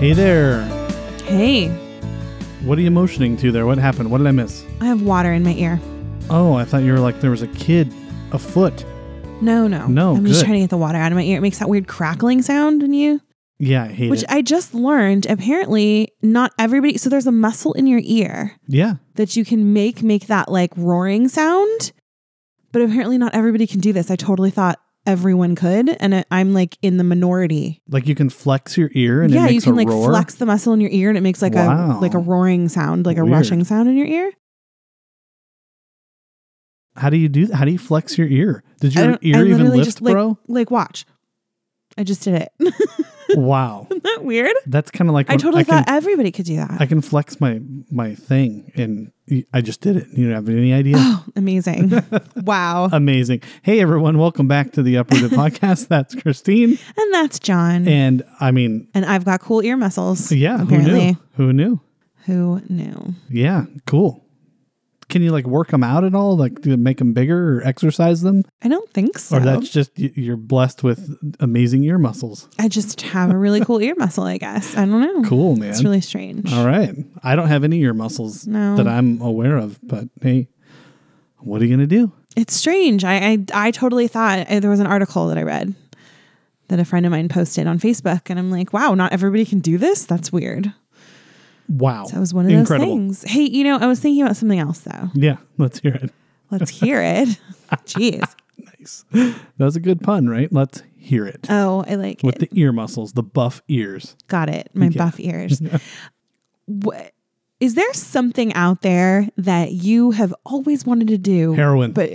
Hey there. Hey, What are you motioning to there? What happened? What did I miss? I have water in my ear. Oh, I thought you were like there was a kid afoot. No. No, I'm just good. trying to get the water out of my ear. It makes that weird crackling sound in you, Yeah, I hate which it. I just learned. Apparently, not everybody. So there's a muscle in your ear Yeah. that you can make that like roaring sound, but apparently not everybody can do this. I totally thought everyone could, and I'm like in the minority. Like you can flex your ear and it Yeah, makes you can a like roar. flex the muscle in your ear, and it makes like Wow. a roaring sound, like a Weird. rushing sound in your ear. How do you do that? How do you flex your ear? Did I your don't- ear I even literally lift, just, bro? Like watch. I just did it. Wow. Isn't that weird? That's kind of like I when totally thought everybody could do that. I can flex my thing and I just did it. You don't have any idea? Oh, amazing. Wow. Amazing. Hey everyone, welcome back to the Uprooted Podcast. That's Christine. And that's John. And I mean, And I've got cool ear muscles. yeah, Apparently. Who knew? Who knew? Yeah, cool. Can you like work them out at all? Like to make them bigger or exercise them? I don't think so. Or that's just you're blessed with amazing ear muscles. I just have a really cool ear muscle, I guess. I don't know. Cool, man. It's really strange. All right. I don't have any ear muscles No. that I'm aware of, but hey, what are you going to do? It's strange. I totally thought there was an article that I read that a friend of mine posted on Facebook, and I'm like, wow, not everybody can do this? That's weird. Wow. So it was one of Incredible. those things. Hey, I was thinking about something else though. Yeah, let's hear it. Let's hear it. Jeez. Nice. That was a good pun, right? Let's hear it. Oh, I like With it. the ear muscles, the buff ears. Got it. My Yeah. buff ears. What is there something out there that you have always wanted to do? Heroin. But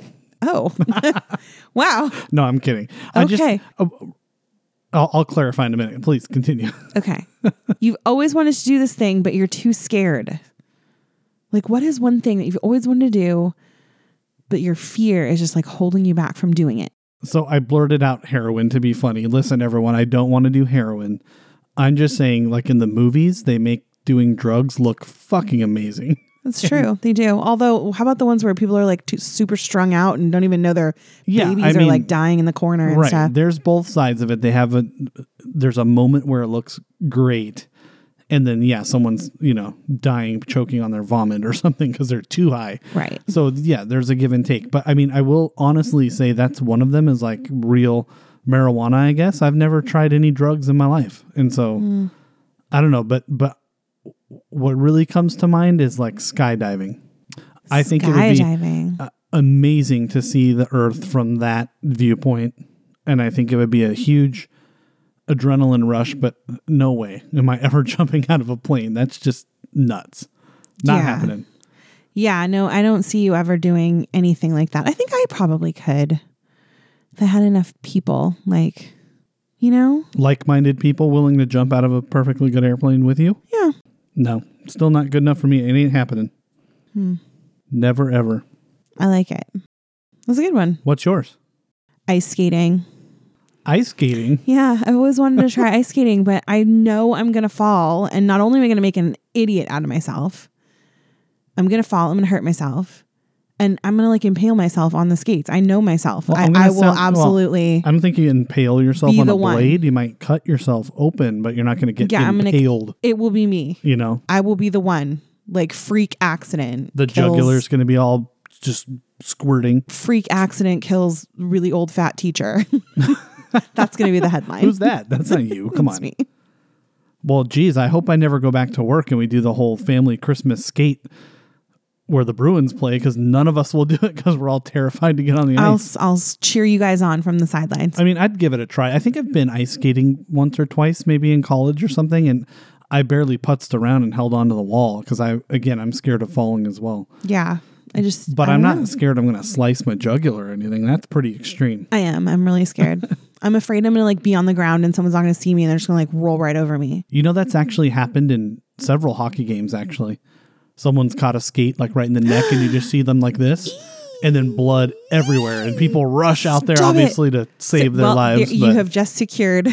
wow. No, I'm kidding. Okay. I'll clarify in a minute. Please continue. Okay. You've always wanted to do this thing, but you're too scared. Like, what is one thing that you've always wanted to do, but your fear is just like holding you back from doing it? So I blurted out heroin to be funny. Listen, everyone, I don't want to do heroin. I'm just saying, like in the movies, they make doing drugs look fucking amazing. That's true. They do. Although, how about the ones where people are like super strung out and don't even know their babies are like dying in the corner and Right. stuff? There's both sides of it. There's a moment where it looks great. And then, yeah, someone's, dying, choking on their vomit or something because they're too high. Right. So, yeah, there's a give and take. But I mean, I will honestly say that's one of them is like real marijuana, I guess. I've never tried any drugs in my life. And so, I don't know. But what really comes to mind is like skydiving. I think it would be Skydiving. amazing to see the Earth from that viewpoint. And I think it would be a huge adrenaline rush, but no way am I ever jumping out of a plane. That's just nuts. Not happening. Yeah, no, I don't see you ever doing anything like that. I think I probably could if I had enough people, like, Like-minded people willing to jump out of a perfectly good airplane with you? Yeah. No, still not good enough for me. It ain't happening. Never, ever. I like it. That's a good one. What's yours? Ice skating. Ice skating? Yeah, I've always wanted to try ice skating, but I know I'm going to fall. And not only am I going to make an idiot out of myself, I'm going to fall. I'm going to hurt myself. And I'm going to like impale myself on the skates. I know myself. Well, I will absolutely. I don't think you impale yourself Be on the a one. blade. You might cut yourself open, but you're not going to get impaled. It will be me. I will be the one. Like freak accident. The jugular's going to be all just squirting. Freak accident kills really old fat teacher. That's going to be the headline. Who's that? That's not you. Come That's on. me. Well, geez, I hope I never go back to work and we do the whole family Christmas skate where the Bruins play because none of us will do it because we're all terrified to get on the ice. I'll cheer you guys on from the sidelines. I mean, I'd give it a try. I think I've been ice skating once or twice, maybe in college or something, and I barely putzed around and held onto the wall because I'm scared of falling as well. Yeah. But I'm not scared I'm going to slice my jugular or anything. That's pretty extreme. I am. I'm really scared. I'm afraid I'm going to like be on the ground and someone's not going to see me and they're just going to like roll right over me. That's actually happened in several hockey games, actually. Someone's caught a skate like right in the neck and you just see them like this and then blood everywhere. And people rush out there, obviously, to save their lives. You have just secured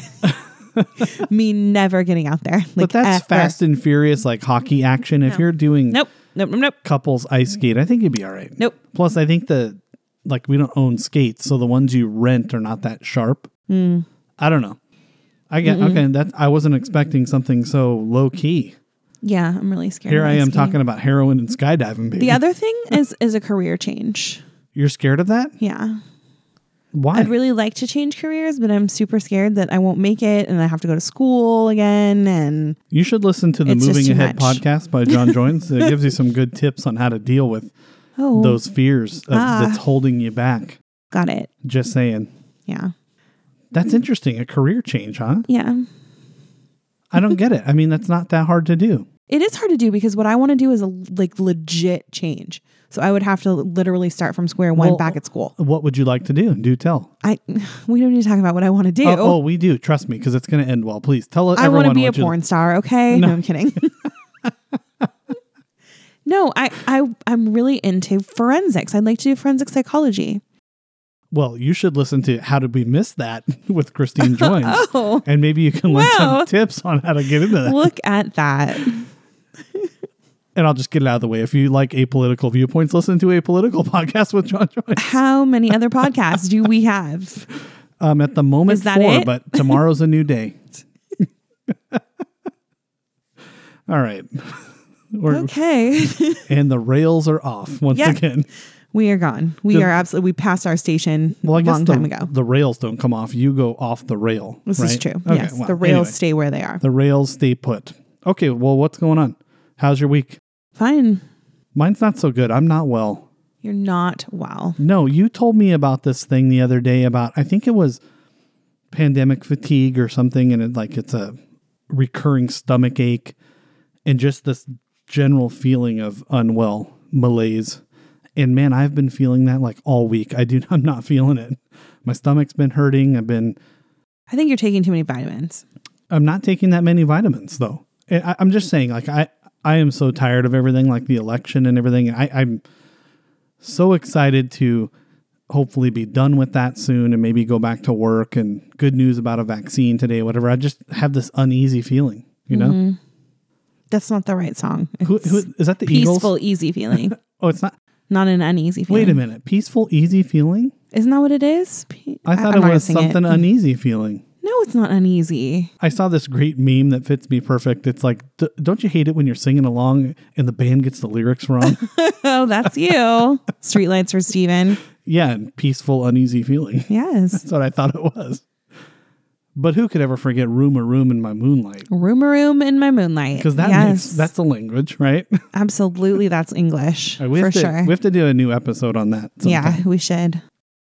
me never getting out there. But that's Fast and Furious, like hockey action. If you're doing Nope. couples ice skate, I think you'd be all right. Nope. Plus, I think we don't own skates, so the ones you rent are not that sharp. I don't know. I get okay. I wasn't expecting something so low key. Yeah, I'm really scared. Here of I am ice skating. talking about heroin and skydiving, baby. The other thing is a career change. You're scared of that? Yeah. Why? I'd really like to change careers, but I'm super scared that I won't make it and I have to go to school again. And you should listen to the it's just Moving too Ahead much. podcast by John Joynes. It gives you some good tips on how to deal with those fears that's holding you back. Got it. Just saying. Yeah. That's interesting. A career change, huh? Yeah. I don't get it. I mean, that's not that hard to do. It is hard to do because what I want to do is a legit change. So I would have to literally start from square one back at school. What would you like to do? Do tell. We don't need to talk about what I want to do. Oh, we do. Trust me, because it's going to end well. Please tell everyone. I want to be a what you porn star. Okay. No, I'm kidding. No, I'm really into forensics. I'd like to do forensic psychology. Well, you should listen to How Did We Miss That with Christine Joynes. Oh. And maybe you can learn Wow. some tips on how to get into that. Look at that. And I'll just get it out of the way. If you like apolitical viewpoints, listen to Apolitical Podcast with John Joynes. How many other podcasts do we have? At the moment, Is that 4, it? but tomorrow's a new day. All right. Okay. And the rails are off once Yep. again. We are gone. We passed our station Well, I guess long time ago. the rails don't come off. You go off the rail. This right? is true. Okay, Yes. well, The rails anyway, stay where they are. the rails stay put. Okay, well, what's going on? How's your week? Fine. Mine's not so good. I'm not well. You're not well. No, you told me about this thing the other day about, I think it was pandemic fatigue or something, and it's a recurring stomach ache and just this general feeling of unwell malaise. And man, I've been feeling that like all week. I'm not feeling it. My stomach's been hurting. I think you're taking too many vitamins. I'm not taking that many vitamins though. I'm just saying, like, I am so tired of everything, like the election and everything. I'm so excited to hopefully be done with that soon and maybe go back to work, and good news about a vaccine today, whatever. I just have this uneasy feeling, you know? That's not the right song. Who is that? The Peaceful, Eagles? easy feeling. Oh, it's not. Not an uneasy feeling. Wait a minute. Peaceful, easy feeling? Isn't that what it is? I thought I'm it not gonna was sing something uneasy feeling. No, it's not uneasy. I saw this great meme that fits me perfect. It's like, don't you hate it when you're singing along and the band gets the lyrics wrong? Oh, that's you. Streetlights for Steven. Yeah, and peaceful, uneasy feeling. Yes. That's what I thought it was. But who could ever forget room in my moonlight? Room in my moonlight. Because that's a language, right? Absolutely, that's English We for have to, sure. We have to do a new episode on that sometime. Yeah, we should.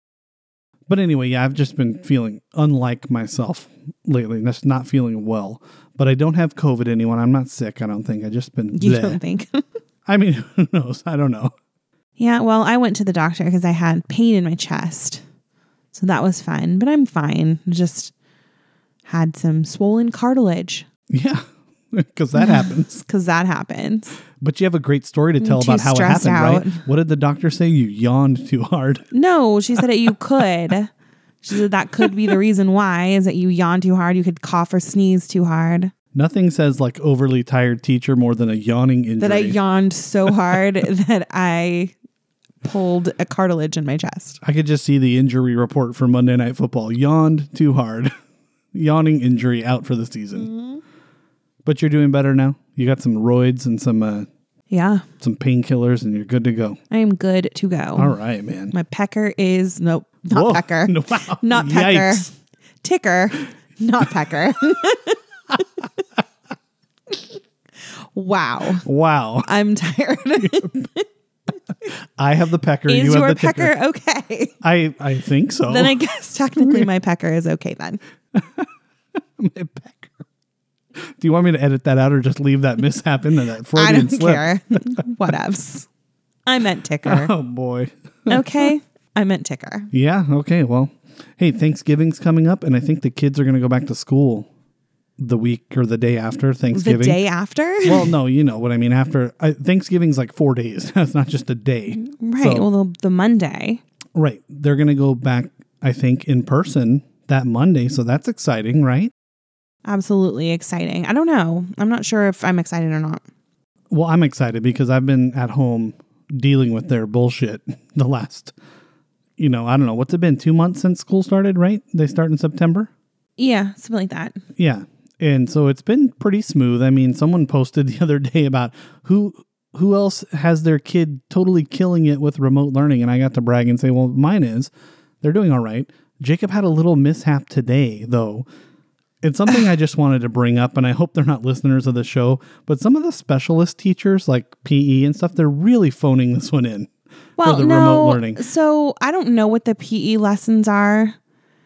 But anyway, yeah, I've just been feeling unlike myself lately. Just not feeling well. But I don't have COVID, anyone. I'm not sick, I don't think. I just been You bleh. don't think? I mean, who knows? I don't know. Yeah, well, I went to the doctor because I had pain in my chest. So that was fun, but I'm fine. Just had some swollen cartilage. Yeah, because that happens. Because that happens. But you have a great story to tell too about how it stressed happened, out. right? What did the doctor say? You yawned too hard. No, she said that you could. She said that could be the reason why, is that you yawn too hard. You could cough or sneeze too hard. Nothing says like overly tired teacher more than a yawning injury. That I yawned so hard that I pulled a cartilage in my chest. I could just see the injury report for Monday Night Football. Yawned too hard. Yawning injury, out for the season. Mm-hmm. But you're doing better now. You got some roids and some painkillers, and you're good to go. I am good to go. All right, man. My pecker is not pecker. No, wow. Not pecker. Yikes. Ticker, not pecker. Wow. Wow. I'm tired. I have the pecker. Is you have your the ticker. pecker okay? I think so. Then I guess technically my pecker is okay then. My pecker. Do you want me to edit that out or just leave that mishap in there? That I Freudian don't slip? care. Whatevs. I meant ticker. Oh boy. Okay. I meant ticker. Yeah. Okay. Well, hey, Thanksgiving's coming up, and I think the kids are going to go back to school the week or the day after Thanksgiving. The day after? Well, no, you know what I mean. Thanksgiving's like 4 days. That's not just a day. Right. So, Well, the Monday. right. They're going to go back, I think, in person that Monday. So that's exciting, right? Absolutely exciting. I don't know. I'm not sure if I'm excited or not. Well, I'm excited because I've been at home dealing with their bullshit the last, I don't know. What's it been? 2 months since school started, right? They start in September. Yeah, something like that. Yeah. And so it's been pretty smooth. I mean, someone posted the other day about who else has their kid totally killing it with remote learning. And I got to brag and say, well, mine is. They're doing all right. Jacob had a little mishap today, though. It's something I just wanted to bring up, and I hope they're not listeners of the show. But some of the specialist teachers, like PE and stuff, they're really phoning this one in for the remote learning. So I don't know what the PE lessons are.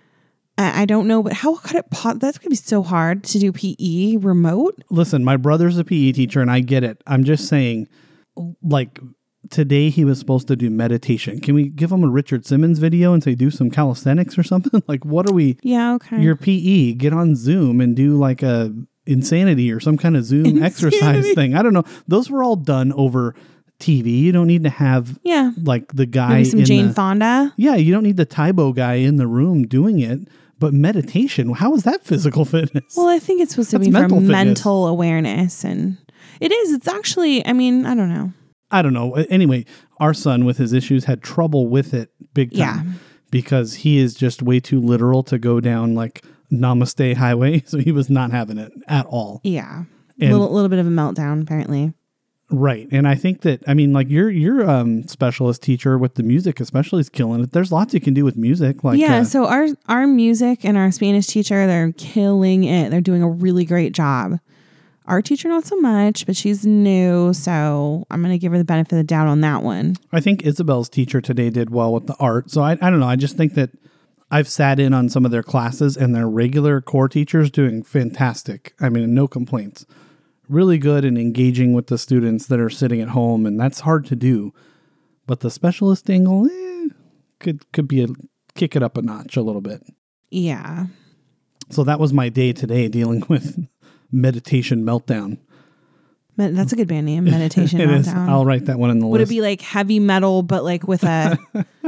I don't know, but how could it that's going to be so hard to do PE remote? Listen, my brother's a PE teacher, and I get it. I'm just saying, like, today he was supposed to do meditation. Can we give him a Richard Simmons video and say, do some calisthenics or something? Like, what are we? Yeah, okay. Your PE, get on Zoom and do like a insanity or some kind of Zoom exercise thing. I don't know. Those were all done over TV. You don't need to have like the guy maybe some Jane Fonda. Yeah, you don't need the Taibo guy in the room doing it. But meditation, how is that physical fitness? Well, I think it's supposed to be for mental awareness. And it is. It's actually, I mean, I don't know. Anyway, our son with his issues had trouble with it big time because he is just way too literal to go down like Namaste Highway. So he was not having it at all. Yeah. A little bit of a meltdown, apparently. Right. And I think that, I mean, like your specialist teacher with the music especially is killing it. There's lots you can do with music. Like so our music and our Spanish teacher, they're killing it. They're doing a really great job. Our teacher, not so much, but she's new. So I'm going to give her the benefit of the doubt on that one. I think Isabel's teacher today did well with the art. So I don't know. I just think that I've sat in on some of their classes and their regular core teachers doing fantastic. I mean, no complaints. Really good and engaging with the students that are sitting at home, and that's hard to do. But the specialist angle could be kick it up a notch a little bit. Yeah. So that was my day today, dealing with meditation meltdown. That's a good band name, meditation meltdown. Is. I'll write that one in the list. Would it be like heavy metal, but like with a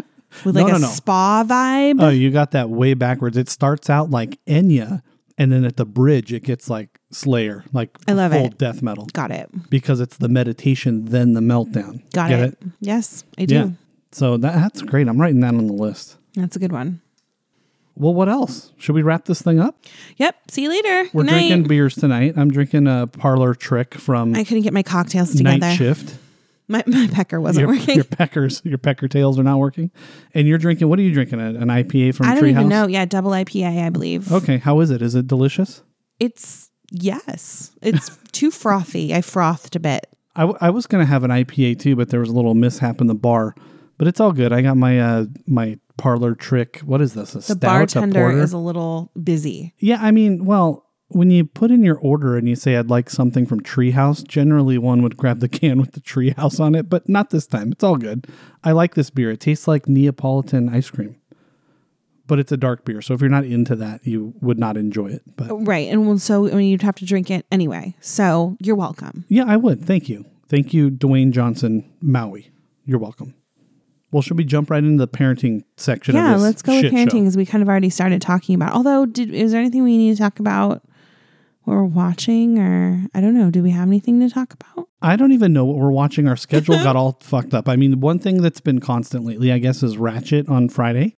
a spa vibe? Oh, you got that way backwards. It starts out like Enya. And then at the bridge, it gets like Slayer, like I love full it. death metal. Got it. Because it's the meditation, then the meltdown. Get it? Yes, I do. Yeah. So that's great. I'm writing that on the list. That's a good one. Well, what else? Should we wrap this thing up? Yep. See you later. We're drinking beers tonight. I'm drinking a Parlor Trick from I couldn't get my cocktails together. Night Shift. My pecker wasn't working. Your pecker tails are not working. And you're drinking, what are you drinking? An IPA from Treehouse? I don't even know. Yeah, double IPA, I believe. Okay. How is it? Is it delicious? It's too frothy. I frothed a bit. I was going to have an IPA too, but there was a little mishap in the bar. But it's all good. I got my my Parlor Trick. What is this? The bartender is a little busy. Yeah, I mean, well, when you put in your order and you say, I'd like something from Treehouse, generally one would grab the can with the Treehouse on it, but not this time. It's all good. I like this beer. It tastes like Neapolitan ice cream, but it's a dark beer. So if you're not into that, you would not enjoy it. But right. And so you'd have to drink it anyway. So you're welcome. Yeah, I would. Thank you. Thank you, Dwayne Johnson, Maui. You're welcome. Well, should we jump right into the parenting section of this? Yeah, let's go with parenting because we kind of already started talking about. Although, is there anything we need to talk about? We're watching, or I don't know. Do we have anything to talk about? I don't even know what we're watching. Our schedule got all fucked up. I mean, one thing that's been constant lately, I guess, is Ratchet on Friday.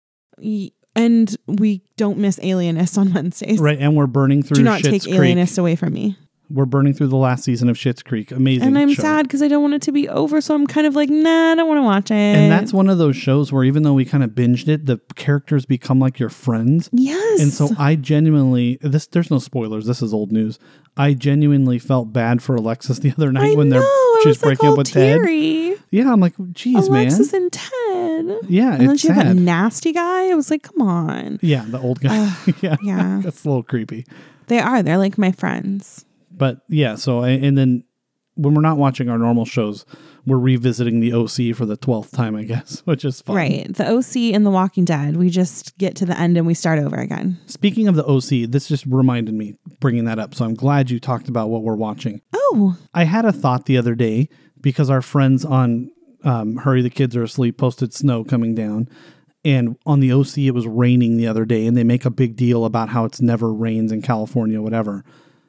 And we don't miss Alienist on Wednesdays. Right, and we're burning through Schitt's Creek. Do not take Alienist away from me. We're burning through the last season of Schitt's Creek. Amazing And I'm show. sad because I don't want it to be over, so I'm kind of like, nah, I don't want to watch it. And that's one of those shows where even though we kind of binged it, the characters become like your friends. Yes. And so I genuinely, there's no spoilers, this is old news. I genuinely felt bad for Alexis the other night when she's breaking up with teary. Ted. Yeah, I'm like, geez, man. Alexis and Ted. Yeah, and then it's you have sad. that nasty guy. I was like, come on. Yeah, the old guy. Yeah. That's a little creepy. They're like my friends. But yeah, so, and then when we're not watching our normal shows, we're revisiting the OC for the 12th time, I guess, which is fun. Right. The OC and The Walking Dead. We just get to the end and we start over again. Speaking of the OC, this just reminded me bringing that up. So I'm glad you talked about what we're watching. Oh. I had a thought the other day because our friends on Hurry the Kids Are Asleep posted snow coming down. And on the OC, it was raining the other day. And they make a big deal about how it's never rains in California, whatever.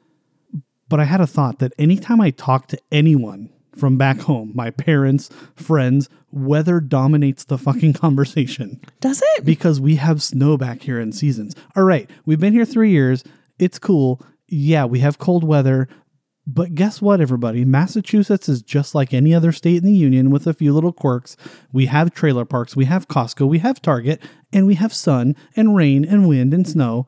But I had a thought that anytime I talk to anyone from back home, my parents, friends, weather dominates the fucking conversation. Does it? Because we have snow back here in seasons. All right, we've been here 3 years. It's cool. Yeah, we have cold weather. But guess what, everybody? Massachusetts is just like any other state in the union with a few little quirks. We have trailer parks, we have Costco, we have Target, and we have sun and rain and wind and snow.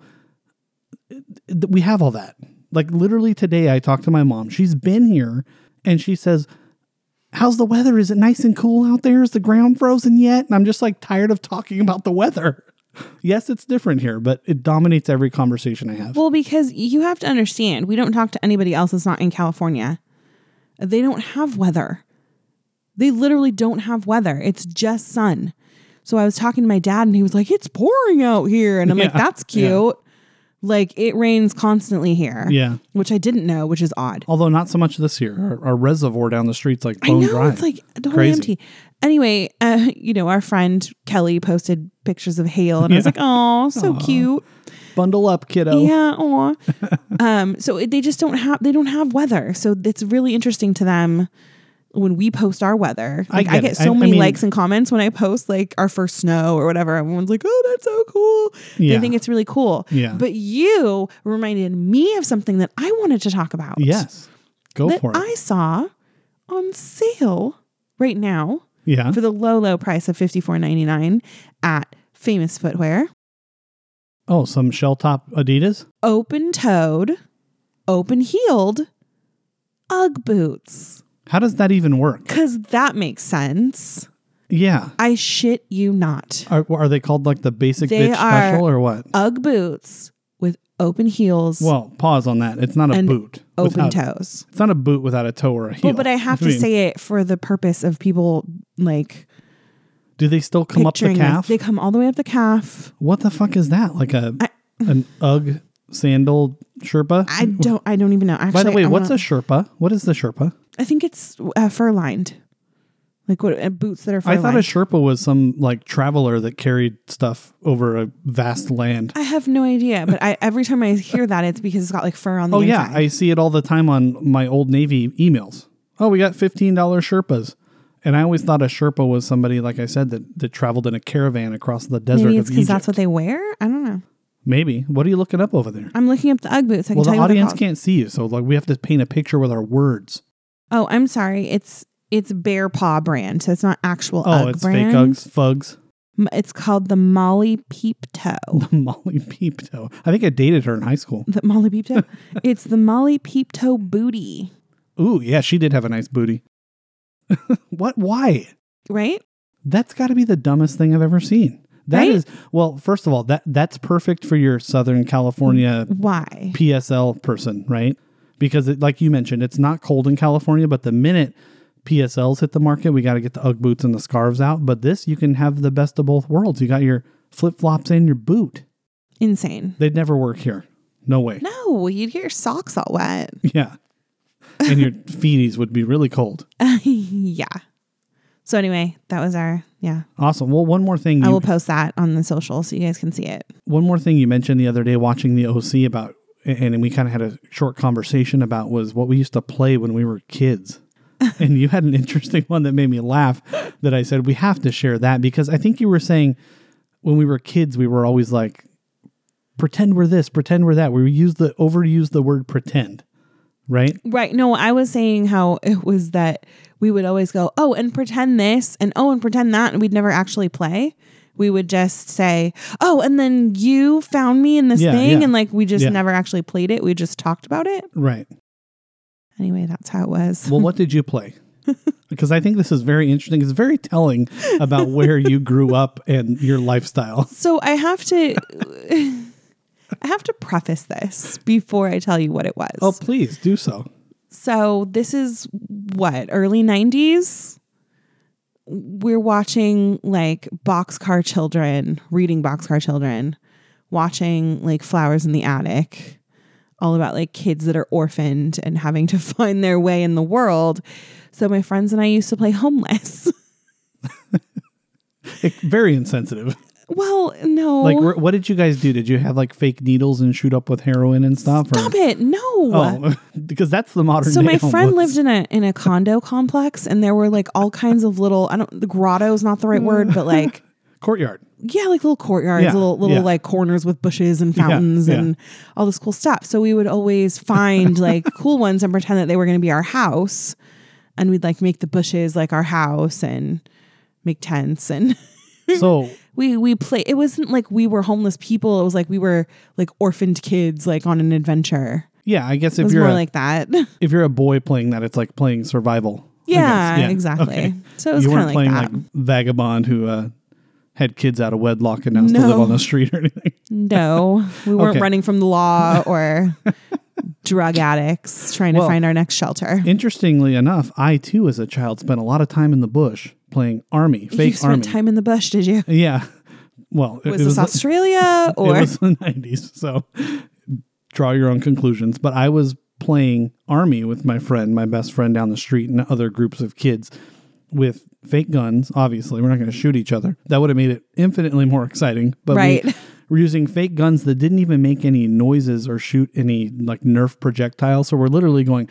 We have all that. Like literally today, I talked to my mom. She's been here and she says, how's the weather? Is it nice and cool out there? Is the ground frozen yet? And I'm just like tired of talking about the weather. Yes, it's different here, but it dominates every conversation I have. Well, because you have to understand, we don't talk to anybody else that's not in California. They don't have weather. They literally don't have weather. It's just sun. So I was talking to my dad and he was like, it's pouring out here. And I'm like, that's cute. Yeah. Like it rains constantly here. Yeah. Which I didn't know, which is odd. Although not so much this year. Our reservoir down the street's like bone dry. It's like totally empty. Anyway, our friend Kelly posted pictures of hail and I was like, oh, so cute. Bundle up, kiddo. Yeah. Aw. So they just don't have weather. So it's really interesting to them when we post our weather. Like I get so many likes and comments when I post like our first snow or whatever. Everyone's like, oh, that's so cool. Yeah. They think it's really cool. Yeah. But you reminded me of something that I wanted to talk about. Yes. Go for it. I saw on sale right now. Yeah. For the low price of $54.99 at Famous Footwear. Oh, some shell top Adidas? Open-toed, open-heeled Ugg boots. How does that even work? Because that makes sense. Yeah. I shit you not. Are they called like the basic bitch special or what? Ugg boots with open heels. Well, pause on that. It's not a boot. Open toes. It's not a boot without a toe or a heel. Well, but I have to say it for the purpose of people like... Do they still come up the calf? They come all the way up the calf. What the fuck is that? Like an Ugg sandal Sherpa? I don't even know. Actually, by the way, what's a Sherpa? What is the Sherpa? I think it's fur lined. Like what boots that are fur lined. I thought a Sherpa was some like traveler that carried stuff over a vast land. I have no idea, but every time I hear that, it's because it's got like fur on the inside. Yeah, I see it all the time on my Old Navy emails. Oh, we got $15 Sherpas. And I always thought a Sherpa was somebody, like I said, that traveled in a caravan across the desert Maybe of it's Egypt. because that's what they wear? I don't know. Maybe. What are you looking up over there? I'm looking up the Ugg boots. Well, the audience can't see you, so like we have to paint a picture with our words. Oh, I'm sorry. It's Bear Paw brand, so it's not actual Ugg it's brand. fake Uggs, Fugs. It's called the Molly Peep Toe. The Molly Peep Toe. I think I dated her in high school. The Molly Peep Toe? It's the Molly Peep Toe booty. Ooh, yeah, she did have a nice booty. What? Why? Right? That's got to be the dumbest thing I've ever seen. That is, well, first of all, that's perfect for your Southern California Why? PSL person, right? Because like you mentioned, it's not cold in California, but the minute PSLs hit the market, we got to get the Ugg boots and the scarves out. But this, you can have the best of both worlds. You got your flip-flops and your boot. Insane. They'd never work here. No way. No, you'd get your socks all wet. Yeah. And your feeties would be really cold. Yeah. So anyway, that was Awesome. Well, one more thing. I will post that on the social so you guys can see it. One more thing you mentioned the other day watching the OC about, and we kind of had a short conversation about, was what we used to play when we were kids. And you had an interesting one that made me laugh that I said, we have to share that, because I think you were saying when we were kids, we were always like, pretend we're this, pretend we're that. We overuse the word pretend. Right? Right. No, I was saying how it was that we would always go, oh, and pretend this and pretend that. And we'd never actually play. We would just say, oh, and then you found me in this thing. Yeah. And like, we just never actually played it. We just talked about it. Right. Anyway, that's how it was. Well, what did you play? Because I think this is very interesting. It's very telling about where you grew up and your lifestyle. So I have to preface this before I tell you what it was. Oh, please do so. So this is early 90s? We're watching like Boxcar Children, reading Boxcar Children, watching like Flowers in the Attic, all about like kids that are orphaned and having to find their way in the world. So my friends and I used to play homeless. Very insensitive. Well, no. Like, what did you guys do? Did you have like fake needles and shoot up with heroin and stuff? Stop it. No. Oh, because that's the modern So day my friend homeless. lived in a condo complex, and there were like all kinds of little, the grotto is not the right word, but like, Courtyard. yeah, like little courtyards, Yeah, little yeah. like corners with bushes and fountains yeah. and all this cool stuff. So we would always find like cool ones and pretend that they were going to be our house. And we'd like make the bushes like our house and make tents. And So we play. It wasn't like we were homeless people. It was like we were like orphaned kids, like on an adventure. yeah, I guess It if was you're more a, like that. if you're a boy playing that, it's like playing survival. I Yeah, guess. exactly. Okay. So it was You kind of weren't like playing that. like Vagabond who had kids out of wedlock and now still live No. on the street or anything. No, we weren't Okay. running from the law or drug addicts trying to Well, find our next shelter. Interestingly enough, I too, as a child, spent a lot of time in the bush playing army, You fake spent army. time in the bush, did you? Yeah. Well, Was this Australia or? It was the 90s, so draw your own conclusions. But I was playing army with my friend, my best friend down the street, and other groups of kids with fake guns. Obviously, we're not going to shoot each other. That would have made it infinitely more exciting. But Right. we were using fake guns that didn't even make any noises or shoot any like Nerf projectiles. So we're literally going,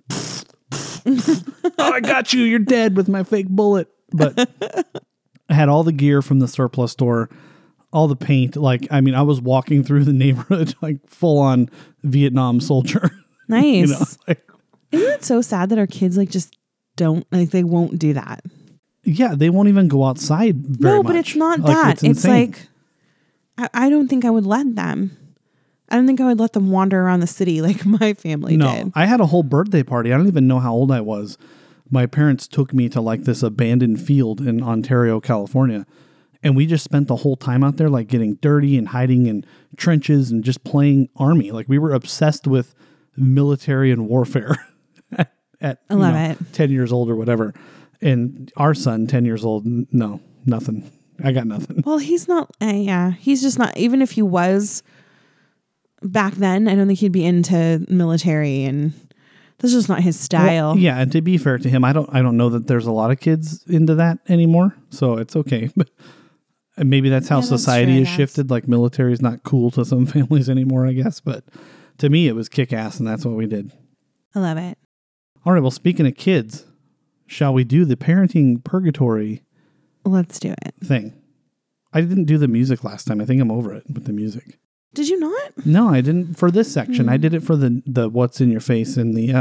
oh, I got you. You're dead with my fake bullet. But I had all the gear from the surplus store, all the paint. Like, I mean, I was walking through the neighborhood like full on Vietnam soldier. Nice. You know, like, Isn't it so sad that our kids like just don't like they won't do that? yeah, they won't even go outside very No, much. but it's not Like, that. It's insane. like I don't think I would let them. I don't think I would let them wander around the city like my family no, did. I had a whole birthday party. I don't even know how old I was. My parents took me to like this abandoned field in Ontario, California. And we just spent the whole time out there like getting dirty and hiding in trenches and just playing army. Like we were obsessed with military and warfare at I love it. 10 years old or whatever. And our son, 10 years old, no, nothing. I got nothing. Well, he's not. Yeah, he's just not. Even if he was back then, I don't think he'd be into military, and that's just not his style. Well, yeah, and to be fair to him, I don't know that there's a lot of kids into that anymore, so it's okay. But maybe that's how Yeah, that's society true, I has guess. shifted. Like military is not cool to some families anymore, I guess. But to me, it was kick ass, and that's what we did. I love it. All right. Well, speaking of kids, shall we do the parenting purgatory Let's do it. thing? I didn't do the music last time. I think I'm over it with the music. Did you not? No, I didn't for this section. I did it for the what's in your face and the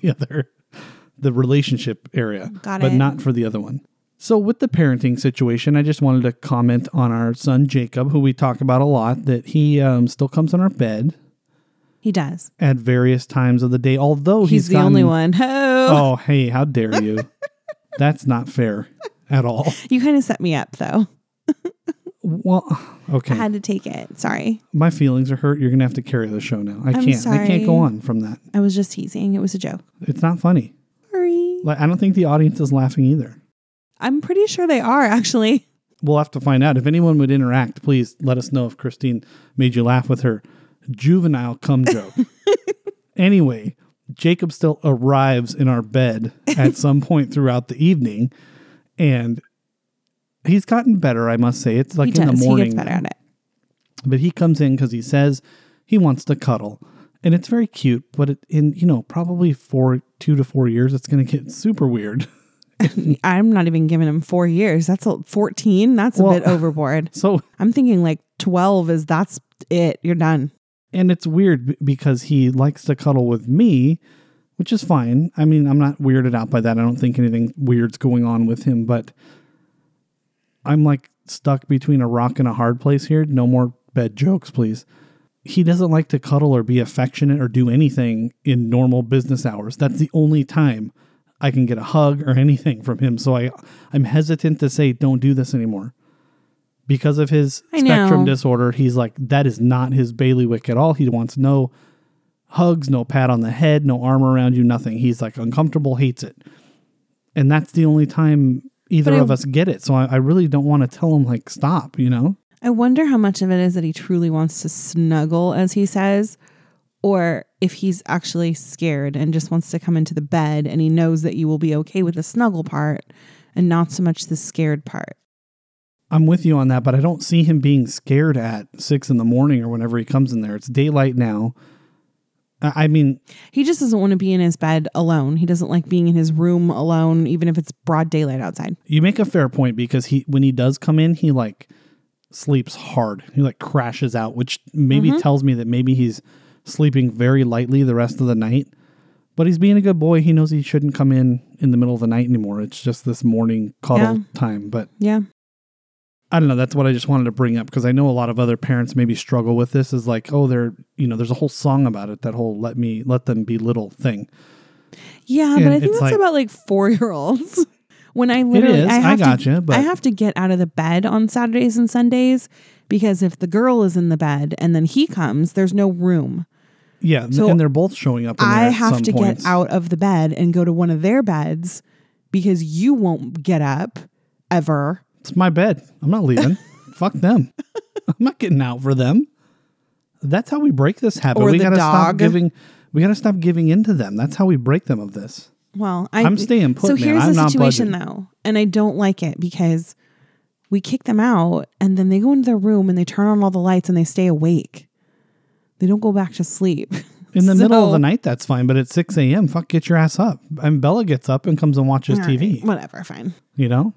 the relationship area, Got but it. not for the other one. So with the parenting situation, I just wanted to comment on our son Jacob, who we talk about a lot, that he still comes on our bed He does. at various times of the day. Although He's the only one. Oh, Oh, hey, how dare you? That's not fair at all. you kind of set me up though. Well, okay. I had to take it. Sorry. My feelings are hurt. You're gonna have to carry the show now. I I'm can't. I sorry. can't go on from that. I was just teasing. It was a joke. It's not funny. Sorry. Like I don't think the audience is laughing either. I'm pretty sure they are actually. We'll have to find out. If anyone would interact, please let us know if Christine made you laugh with her juvenile cum joke. Anyway, Jacob still arrives in our bed at some point throughout the evening, and he's gotten better, I must say. It's like He in does. the morning. He gets better at it. But he comes in because he says he wants to cuddle. And it's very cute, but in probably 2 to 4 years, it's going to get super weird. I'm not even giving him 4 years. That's 14. That's a Well, bit overboard. So, I'm thinking like 12 that's it. You're done. and it's weird because he likes to cuddle with me, which is fine. I mean, I'm not weirded out by that. I don't think anything weird's going on with him, but I'm like stuck between a rock and a hard place here. No more bed jokes, please. He doesn't like to cuddle or be affectionate or do anything in normal business hours. That's the only time I can get a hug or anything from him. So I'm hesitant to say, don't do this anymore. Because of his I spectrum know. disorder, he's like, that is not his bailiwick at all. He wants no hugs, no pat on the head, no arm around you, nothing. He's like uncomfortable, hates it. And that's the only time either But of us get it. So I really don't want to tell him like, stop, I wonder how much of it is that he truly wants to snuggle, as he says, or if he's actually scared and just wants to come into the bed and he knows that you will be okay with the snuggle part and not so much the scared part. I'm with you on that, but I don't see him being scared at 6 a.m. or whenever he comes in there. It's daylight now. I mean, he just doesn't want to be in his bed alone. He doesn't like being in his room alone, even if it's broad daylight outside. You make a fair point, because when he does come in, he like sleeps hard. He like crashes out, which maybe tells me that maybe he's sleeping very lightly the rest of the night. But he's being a good boy. He knows he shouldn't come in the middle of the night anymore. It's just this morning cuddle time. But yeah, I don't know. That's what I just wanted to bring up, because I know a lot of other parents maybe struggle with this. Is like, oh, there's a whole song about it. That whole let them be little thing. Yeah, And but I think it's that's like, about like 4-year-olds. When I literally, I gotcha, but I have to get out of the bed on Saturdays and Sundays, because if the girl is in the bed and then he comes, there's no room. Yeah, So and they're both showing up in there I at have some to points. get out of the bed and go to one of their beds, because you won't get up ever. It's my bed. I'm not leaving. Fuck them. I'm not getting out for them. That's how we break this habit. Or We the gotta stop dog. giving. We gotta stop giving in to them. That's how we break them of this. Well, I'm staying put, So man. here's I'm the not situation budging. though, and I don't like it, because we kick them out and then they go into their room and they turn on all the lights and they stay awake. They don't go back to sleep. In the middle of So- the night, that's fine. But at 6 a.m., fuck, get your ass up. And Bella gets up and comes and watches All TV. right, whatever, fine. You know.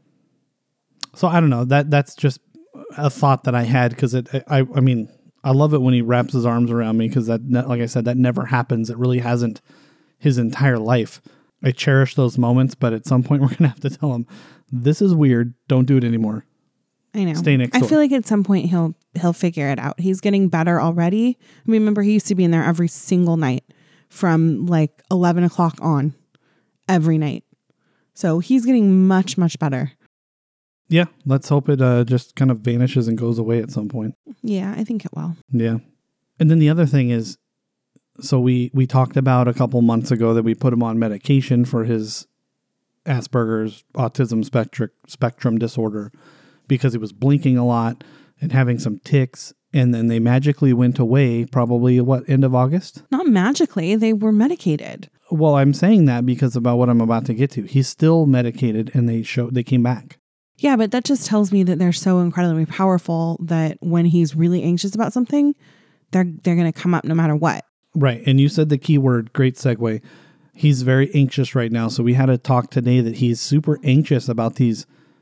So I don't know. That's just a thought that I had, because I mean, I love it when he wraps his arms around me, because that, like I said, that never happens. It really hasn't his entire life. I cherish those moments, but at some point we're gonna have to tell him, this is weird. Don't do it anymore. I know. Stay next I door. feel like at some point he'll figure it out. He's getting better already. I mean, remember, he used to be in there every single night from like 11 o'clock on every night. So he's getting much, much better. Yeah, let's hope it just kind of vanishes and goes away at some point. Yeah, I think it will. Yeah. And then the other thing is, so we talked about a couple months ago that we put him on medication for his Asperger's autism spectrum disorder, because he was blinking a lot and having some tics. And then they magically went away probably, end of August? Not magically. They were medicated. Well, I'm saying that because about what I'm about to get to. He's still medicated, and they came back. Yeah, but that just tells me that they're so incredibly powerful that when he's really anxious about something, they're going to come up no matter what. Right. And you said the key word, great segue. He's very anxious right now. So we had a talk today that he's super anxious about these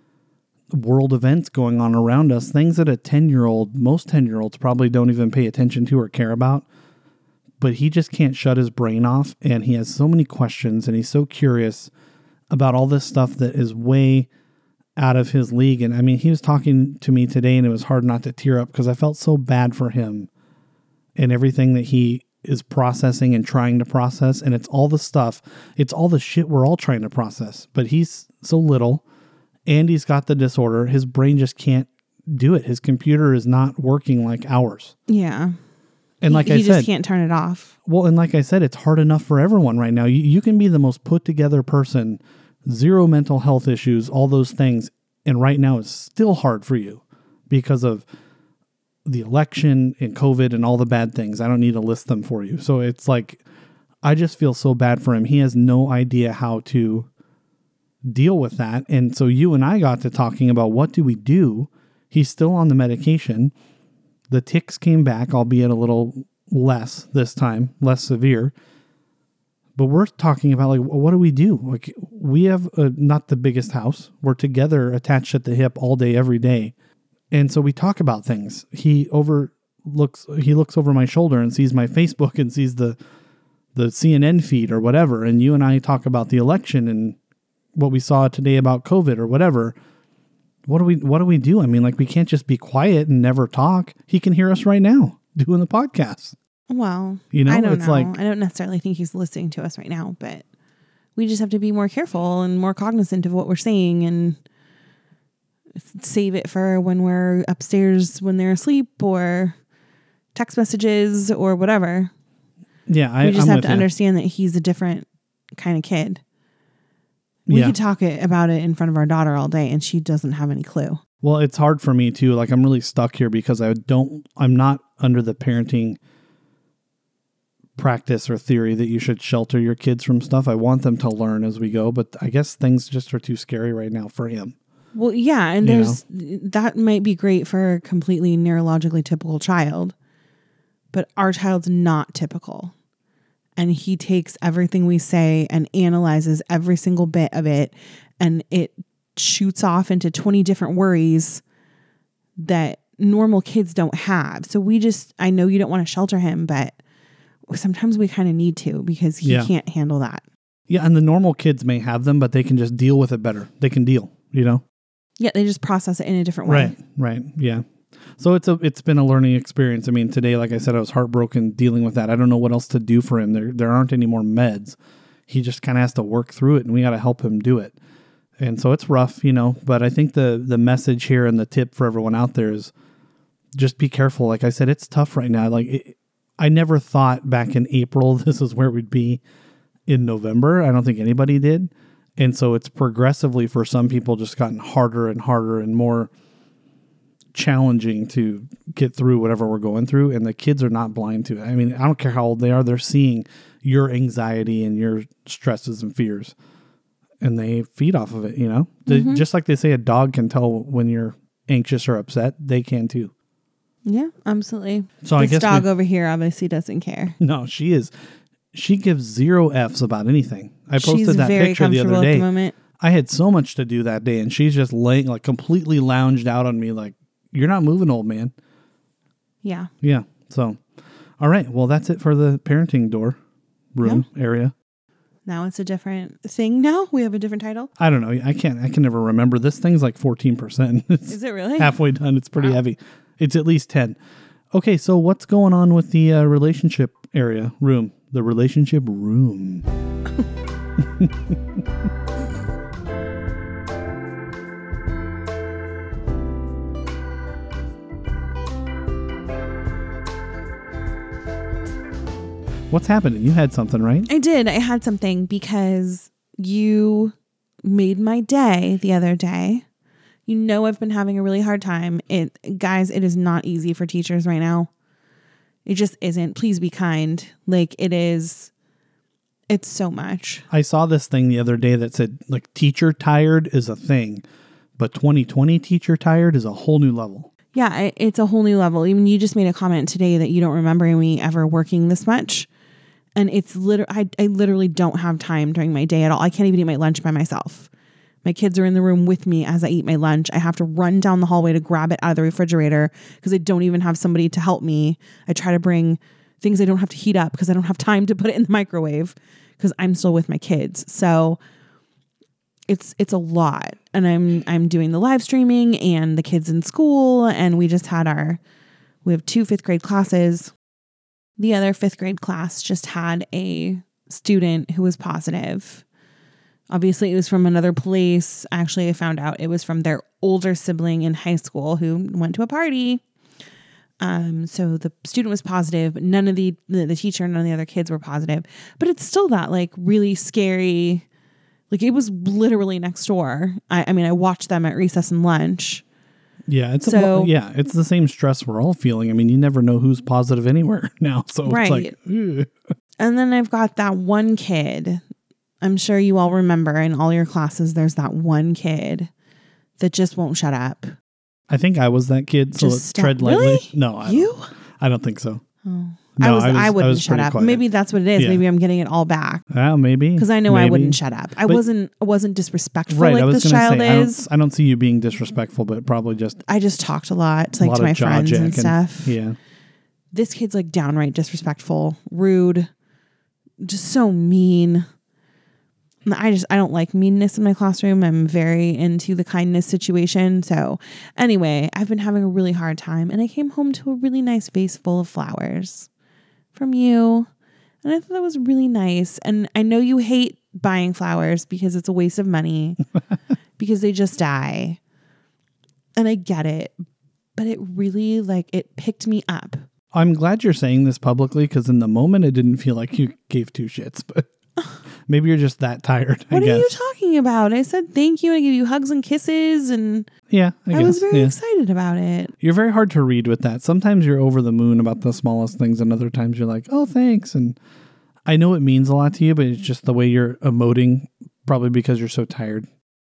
world events going on around us, things that most 10-year-olds probably don't even pay attention to or care about. But he just can't shut his brain off, and he has so many questions, and he's so curious about all this stuff that is way out of his league. And I mean, he was talking to me today, and it was hard not to tear up, because I felt so bad for him and everything that he is processing and trying to process. And it's all the stuff, it's all the shit we're all trying to process. But he's so little, and he's got the disorder. His brain just can't do it. His computer is not working like ours. Yeah. And like I he said, just can't turn it off. well, and like I said, it's hard enough for everyone right now. You can be the most put together person, zero mental health issues, all those things. And right now it's still hard for you because of the election and COVID and all the bad things. I don't need to list them for you. So it's like, I just feel so bad for him. He has no idea how to deal with that. And so you and I got to talking about, what do we do? He's still on the medication. The tics came back, albeit a little less this time, less severe. But we're talking about, like, what do we do? Like, we have not the biggest house. We're together, attached at the hip all day, every day. And so we talk about things. He looks over my shoulder and sees my Facebook and sees the CNN feed or whatever. And you and I talk about the election and what we saw today about COVID or whatever. What do we do? I mean, like, we can't just be quiet and never talk. He can hear us right now doing the podcast. Well, You know, I don't it's know. like, I don't necessarily think he's listening to us right now, but we just have to be more careful and more cognizant of what we're saying and save it for when we're upstairs when they're asleep, or text messages or whatever. yeah, We just I'm have with to you. understand that he's a different kind of kid. We Yeah. could talk about it in front of our daughter all day and she doesn't have any clue. Well, it's hard for me too. Like, I'm really stuck here because I'm not under the parenting practice or theory that you should shelter your kids from stuff. I want them to learn as we go, but I guess things just are too scary right now for him. Well, yeah, and You that might be great for a completely neurologically typical child, but our child's not typical. And he takes everything we say and analyzes every single bit of it, and it shoots off into 20 different worries that normal kids don't have. So I know you don't want to shelter him, but sometimes we kind of need to because he can't handle that. Yeah, and the normal kids may have them, but they can just deal with it better. They can deal, Yeah, they just process it in a different way. Right, yeah. So it's been a learning experience. I mean, today, like I said, I was heartbroken dealing with that. I don't know what else to do for him. There aren't any more meds. He just kind of has to work through it, and we got to help him do it. And so it's rough, but I think the message here and the tip for everyone out there is just be careful. Like I said, it's tough right now. I never thought back in April this is where we'd be in November. I don't think anybody did. And so it's progressively for some people just gotten harder and harder and more challenging to get through whatever we're going through. And the kids are not blind to it. I mean, I don't care how old they are. They're seeing your anxiety and your stresses and fears, and they feed off of it, Just like they say a dog can tell when you're anxious or upset, they can too. Yeah, absolutely. So this dog over here obviously doesn't care. No, she is. She gives 0 Fs about anything. I posted that picture the other day. At the moment. I had so much to do that day, and she's just laying completely lounged out on me like, you're not moving, old man. Yeah. Yeah. So, all right. Well, that's it for the parenting room area. Now it's a different thing now? We have a different title? I don't know. I can never remember. This thing's like 14%. Is it really? Halfway done. It's pretty heavy. It's at least 10. Okay, so what's going on with the relationship room? The relationship room. What's happening? You had something, right? I did. I had something because you made my day the other day. I've been having a really hard time. Guys, it is not easy for teachers right now. It just isn't. Please be kind. It's so much. I saw this thing the other day that said teacher tired is a thing, but 2020 teacher tired is a whole new level. Yeah, it's a whole new level. Even you just made a comment today that you don't remember me ever working this much. And it's I literally don't have time during my day at all. I can't even eat my lunch by myself. My kids are in the room with me as I eat my lunch. I have to run down the hallway to grab it out of the refrigerator because I don't even have somebody to help me. I try to bring things I don't have to heat up because I don't have time to put it in the microwave because I'm still with my kids. So it's a lot. And I'm doing the live streaming and the kids in school, and we have 2 5th grade classes. The other 5th grade class just had a student who was positive. Obviously, it was from another place. Actually, I found out it was from their older sibling in high school who went to a party. So the student was positive, but none of the teacher and none of the other kids were positive. But it's still that really scary. It was literally next door. I mean, I watched them at recess and lunch. Yeah, it's the same stress we're all feeling. I mean, you never know who's positive anywhere now. So right. It's ugh. And then I've got that one kid. I'm sure you all remember in all your classes, there's that one kid that just won't shut up. I think I was that kid, so let's tread lightly. Really? No, I don't think so. Oh. No, I wouldn't shut up. Quiet. Maybe that's what it is. Yeah. Maybe I'm getting it all back. Maybe. Because I know I wouldn't shut up. I wasn't disrespectful right, this child is. I don't see you being disrespectful, but probably just... I just talked a lot to my friends and stuff. Yeah. This kid's downright disrespectful, rude, just so mean. I don't like meanness in my classroom. I'm very into the kindness situation. So anyway, I've been having a really hard time, and I came home to a really nice vase full of flowers from you. And I thought that was really nice. And I know you hate buying flowers because it's a waste of money because they just die. And I get it, but it really it picked me up. I'm glad you're saying this publicly because in the moment it didn't feel like you gave 2 shits, but maybe you're just that tired. What are you talking about? I said thank you and I gave you hugs and kisses, and yeah, I was very excited about it. You're very hard to read with that. Sometimes you're over the moon about the smallest things, and other times you're like, oh, thanks. And I know it means a lot to you, but it's just the way you're emoting, probably because you're so tired.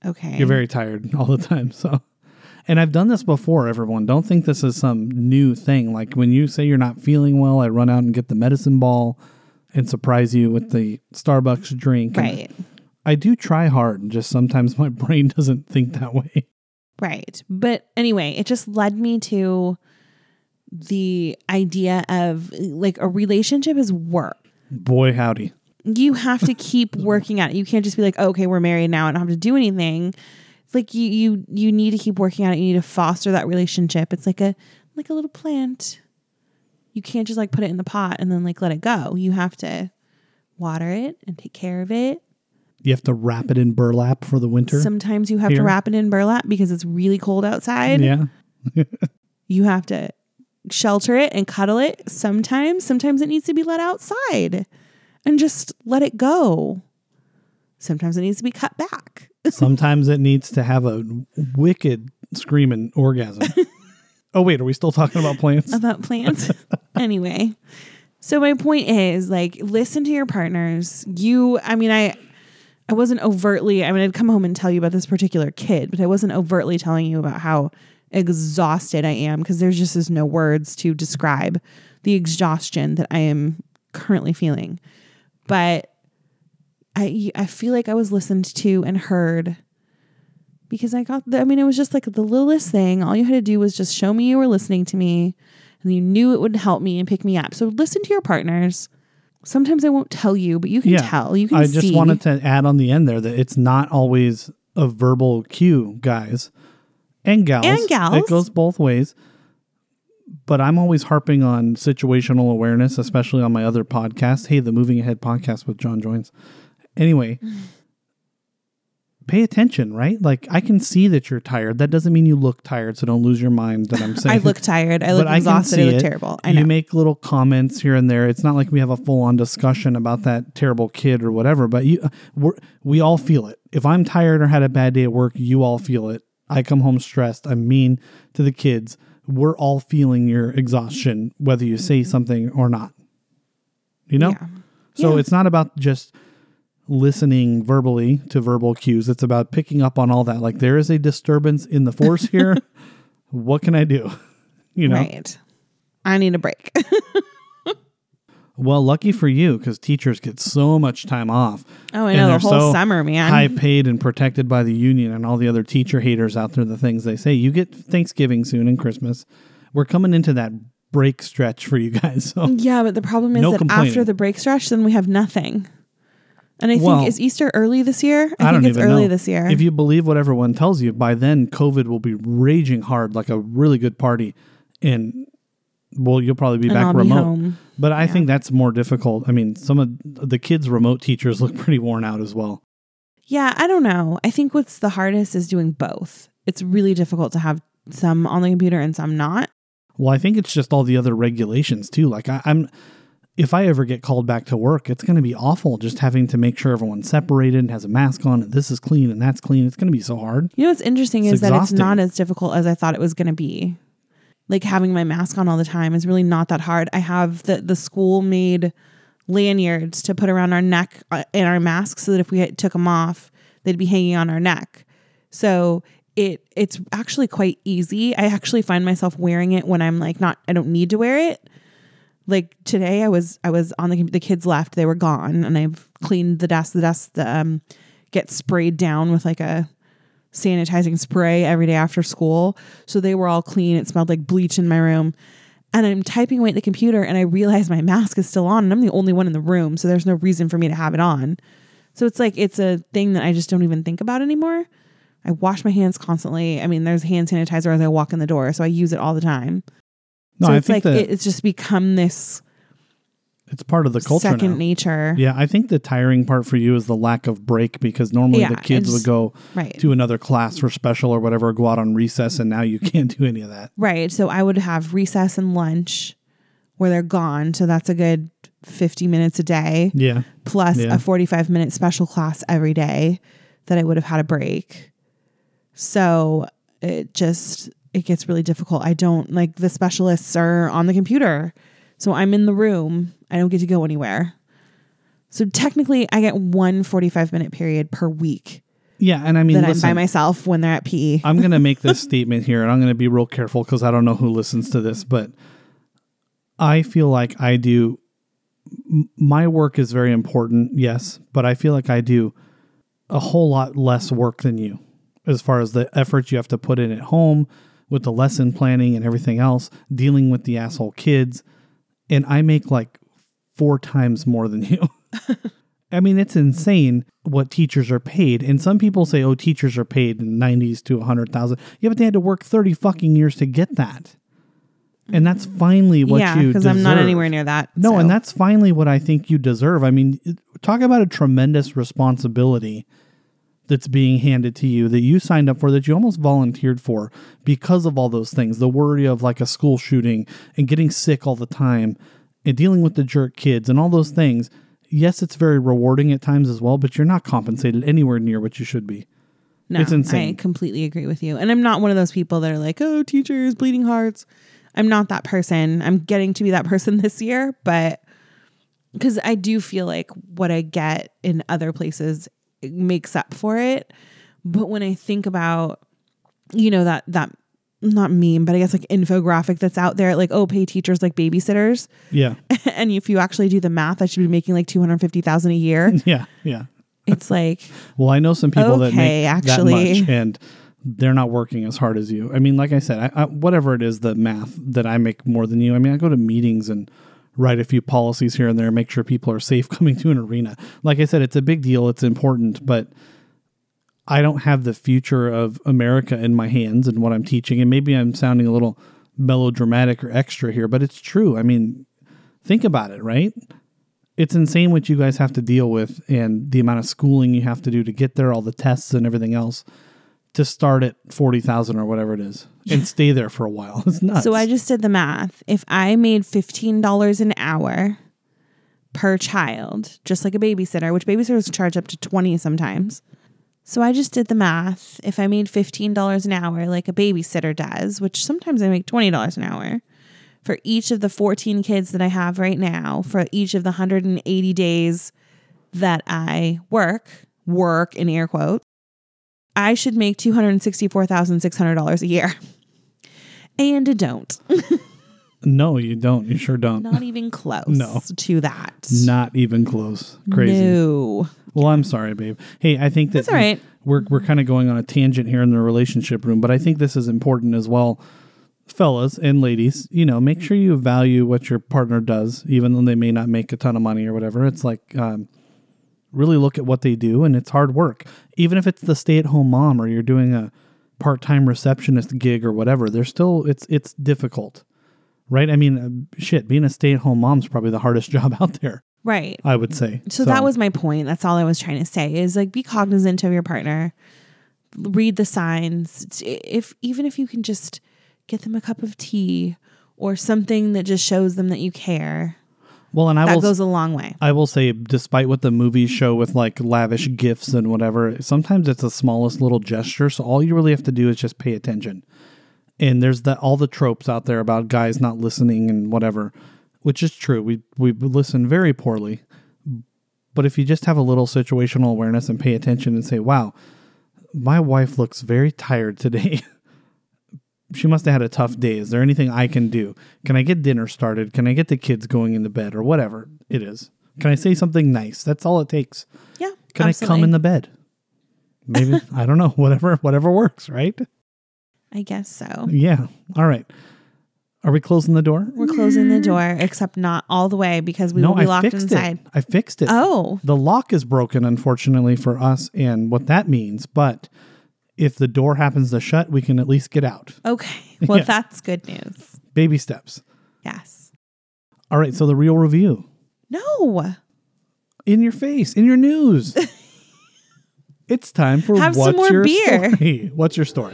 Okay. You're very tired all the time. So, and I've done this before, everyone. Don't think this is some new thing. Like when you say you're not feeling well, I run out and get the medicine ball and surprise you with the Starbucks drink. Right. And I do try hard. Just sometimes my brain doesn't think that way. Right. But anyway, it just led me to the idea of like a relationship is work. Boy, howdy. You have to keep working at it. You can't just be like, oh, okay, we're married now. I don't have to do anything. Like you need to keep working at it. You need to foster that relationship. It's like a little plant. You can't just like put it in the pot and then like let it go. You have to water it and take care of it. You have to wrap it in burlap for the winter. Sometimes you have to wrap it in burlap because it's really cold outside. Yeah. You have to shelter it and cuddle it. Sometimes it needs to be let outside and just let it go. Sometimes it needs to be cut back. Sometimes it needs to have a wicked screaming orgasm. Oh, wait, are we still talking about plants? About plants. Anyway, so my point is like, listen to your partners. I wasn't overtly, I'd come home and tell you about this particular kid, but I wasn't overtly telling you about how exhausted I am because there's just no words to describe the exhaustion that I am currently feeling. But I feel like I was listened to and heard because it was just like the littlest thing. All you had to do was just show me you were listening to me and you knew it would help me and pick me up. So listen to your partners. Sometimes I won't tell you, but you can tell. You can see. I just wanted to add on the end there that it's not always a verbal cue, guys and gals. It goes both ways. But I'm always harping on situational awareness, especially on my other podcast. Hey, the Moving Ahead podcast with John Joins. Anyway, pay attention, right? Like I can see that you're tired. That doesn't mean you look tired, so don't lose your mind that I'm saying. I look tired. I look exhausted. I look terrible. I know. You make little comments here and there. It's not like we have a full-on discussion about that terrible kid or whatever, but we all feel it. If I'm tired or had a bad day at work, you all feel it. I come home stressed. I'm mean to the kids. We're all feeling your exhaustion, whether you say something or not. You know? Yeah. So it's not about just listening verbally to verbal cues. It's about picking up on all that. Like there is a disturbance in the force here. What can I do? You know? Right. I need a break. Well, lucky for you, because teachers get so much time off. Oh, I know, the whole summer, man. High paid and protected by the union and all the other teacher haters out there, the things they say. You get Thanksgiving soon and Christmas. We're coming into that break stretch for you guys. So yeah, but the problem is that after the break stretch, then we have nothing. And I think, is Easter early this year? I think it's early this year. If you believe what everyone tells you, by then COVID will be raging hard, like a really good party. And you'll probably be back remote. But I think that's more difficult. I mean, some of the kids' remote teachers look pretty worn out as well. Yeah, I don't know. I think what's the hardest is doing both. It's really difficult to have some on the computer and some not. Well, I think it's just all the other regulations too. Like if I ever get called back to work, it's going to be awful just having to make sure everyone's separated and has a mask on and this is clean and that's clean. It's going to be so hard. You know what's interesting is that it's not as difficult as I thought it was going to be. Like having my mask on all the time is really not that hard. I have the school made lanyards to put around our neck in our masks so that if we took them off, they'd be hanging on our neck. So it's actually quite easy. I actually find myself wearing it when I'm like I don't need to wear it. Like today I was on the kids left, they were gone and I've cleaned the desk. The desk gets sprayed down with like a sanitizing spray every day after school. So they were all clean. It smelled like bleach in my room. And I'm typing away at the computer and I realize my mask is still on and I'm the only one in the room. So there's no reason for me to have it on. So it's like, it's a thing that I just don't even think about anymore. I wash my hands constantly. I mean, there's hand sanitizer as I walk in the door. So I use it all the time. No, so it's like, it's just become this. It's part of the culture second now. Nature. Yeah, I think the tiring part for you is the lack of break because normally the kids would go to another class for special or whatever, go out on recess, and now you can't do any of that. Right. So I would have recess and lunch where they're gone. So that's a good 50 minutes a day. Yeah. Plus a 45-minute special class every day that I would have had a break. So it gets really difficult. I don't like the specialists are on the computer. So I'm in the room. I don't get to go anywhere. So technically I get one 45-minute period per week. Yeah, and I mean, that listen, I'm by myself when they're at PE. I'm going to make this statement here, and I'm going to be real careful because I don't know who listens to this, but I feel like I do. My work is very important, yes, but I feel like I do a whole lot less work than you as far as the effort you have to put in at home with the lesson planning and everything else, dealing with the asshole kids. And I make like 4 times more than you. I mean, it's insane what teachers are paid. And some people say, oh, teachers are paid in 90s to 100,000. Yeah, but they had to work 30 fucking years to get that. And that's finally what you deserve. Yeah, because I'm not anywhere near that. No, and that's finally what I think you deserve. I mean, talk about a tremendous responsibility that's being handed to you that you signed up for, that you almost volunteered for because of all those things. The worry of like a school shooting and getting sick all the time and dealing with the jerk kids and all those things. Yes, it's very rewarding at times as well, but you're not compensated anywhere near what you should be. No, it's insane. I completely agree with you. And I'm not one of those people that are like, oh, teachers, bleeding hearts. I'm not that person. I'm getting to be that person this year, but because I do feel like what I get in other places makes up for it. But when I think about, that not meme, but I guess like infographic that's out there, like, oh, pay teachers like babysitters. Yeah. And if you actually do the math, I should be making like $250,000 a year. Yeah. Yeah. It's like, well, I know some people that make that much and they're not working as hard as you. I mean, like I said, I whatever it is, the math that I make more than you. I mean, I go to meetings and write a few policies here and there, make sure people are safe coming to an arena. Like I said, it's a big deal. It's important, but I don't have the future of America in my hands and what I'm teaching. And maybe I'm sounding a little melodramatic or extra here, but it's true. I mean, think about it, right? It's insane what you guys have to deal with and the amount of schooling you have to do to get there, all the tests and everything else to start at 40,000 or whatever it is and stay there for a while. It's nuts. So I just did the math. If I made $15 an hour per child, just like a babysitter, which babysitters charge up to 20 sometimes. So I just did the math. If I made $15 an hour like a babysitter does, which sometimes I make $20 an hour, for each of the 14 kids that I have right now, for each of the 180 days that I work in air quotes, I should make $264,600 a year. And I don't. No, you don't. You sure don't. Not even close to that. Not even close. Crazy. No. Well, I'm sorry, babe. Hey, I think that that's all right. We're kind of going on a tangent here in the relationship room, but I think this is important as well. Fellas and ladies, make sure you value what your partner does, even though they may not make a ton of money or whatever. It's like, really look at what they do, and it's hard work. Even if it's the stay-at-home mom or you're doing a part-time receptionist gig or whatever, there's still, it's difficult, right? I mean, being a stay-at-home mom is probably the hardest job out there. Right. I would say. So that was my point. That's all I was trying to say is like, be cognizant of your partner, read the signs. Even if you can just get them a cup of tea or something that just shows them that you care. Well, and that goes a long way. I will say, despite what the movies show with like lavish gifts and whatever, sometimes it's the smallest little gesture. So all you really have to do is just pay attention. And there's all the tropes out there about guys not listening and whatever, which is true. We listen very poorly. But if you just have a little situational awareness and pay attention and say, wow, my wife looks very tired today. She must have had a tough day. Is there anything I can do? Can I get dinner started? Can I get the kids going into bed or whatever it is? Can I say something nice? That's all it takes. Yeah. Can absolutely. I come in the bed? Maybe, I don't know, whatever works, right? I guess so. Yeah. All right. Are we closing the door? We're closing the door, except not all the way because we will be locked inside. I fixed it. Oh. The lock is broken, unfortunately, for us and what that means, but if the door happens to shut, we can at least get out. Okay. Well, yeah. That's good news. Baby steps. Yes. All right. So the real review. No. In your face. In your news. It's time for Have some more beer. Story? What's your story?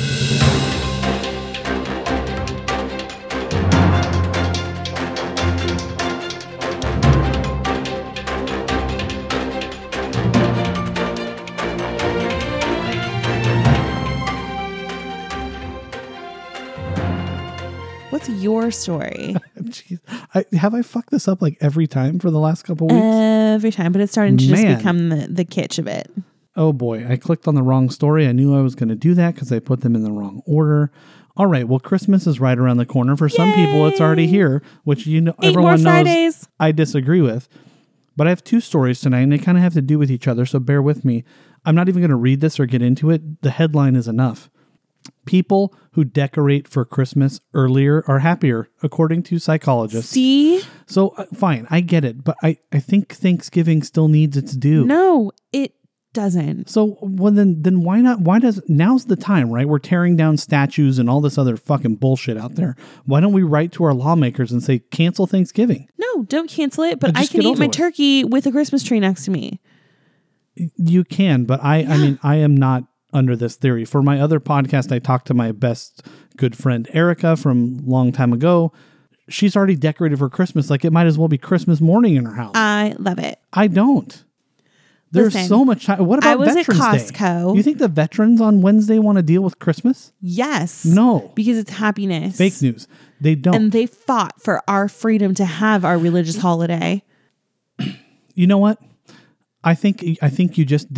What's your story? Jeez. Have I fucked this up like every time for the last couple weeks? Every time, but it's starting to just become the kitsch of it. Oh boy, I clicked on the wrong story. I knew I was going to do that because I put them in the wrong order. All right, well, Christmas is right around the corner. For some people, it's already here, which 8 everyone more knows Fridays. I disagree with. But I have 2 stories tonight, and they kind of have to do with each other, so bear with me. I'm not even going to read this or get into it. The headline is enough. People who decorate for Christmas earlier are happier, according to psychologists. See? So, fine, I get it, but I think Thanksgiving still needs its due. No, it doesn't. So, well, then why not? Now's the time, right? We're tearing down statues and all this other fucking bullshit out there. Why don't we write to our lawmakers and say, cancel Thanksgiving? No, don't cancel it, but And I just can get eat over my it. turkey with a Christmas tree next to me. You can, but I mean, I am not under this theory. For my other podcast, I talked to my best good friend, Erica, from a long time ago. She's already decorated for Christmas. Like, it might as well be Christmas morning in her house. I love it. I don't. There's Listen, so much time. What about I was at Veterans Day? Costco. You think the veterans on Wednesday want to deal with Christmas? Yes. No. Because it's happiness. Fake news. They don't. And they fought for our freedom to have our religious holiday. You know what? I think you just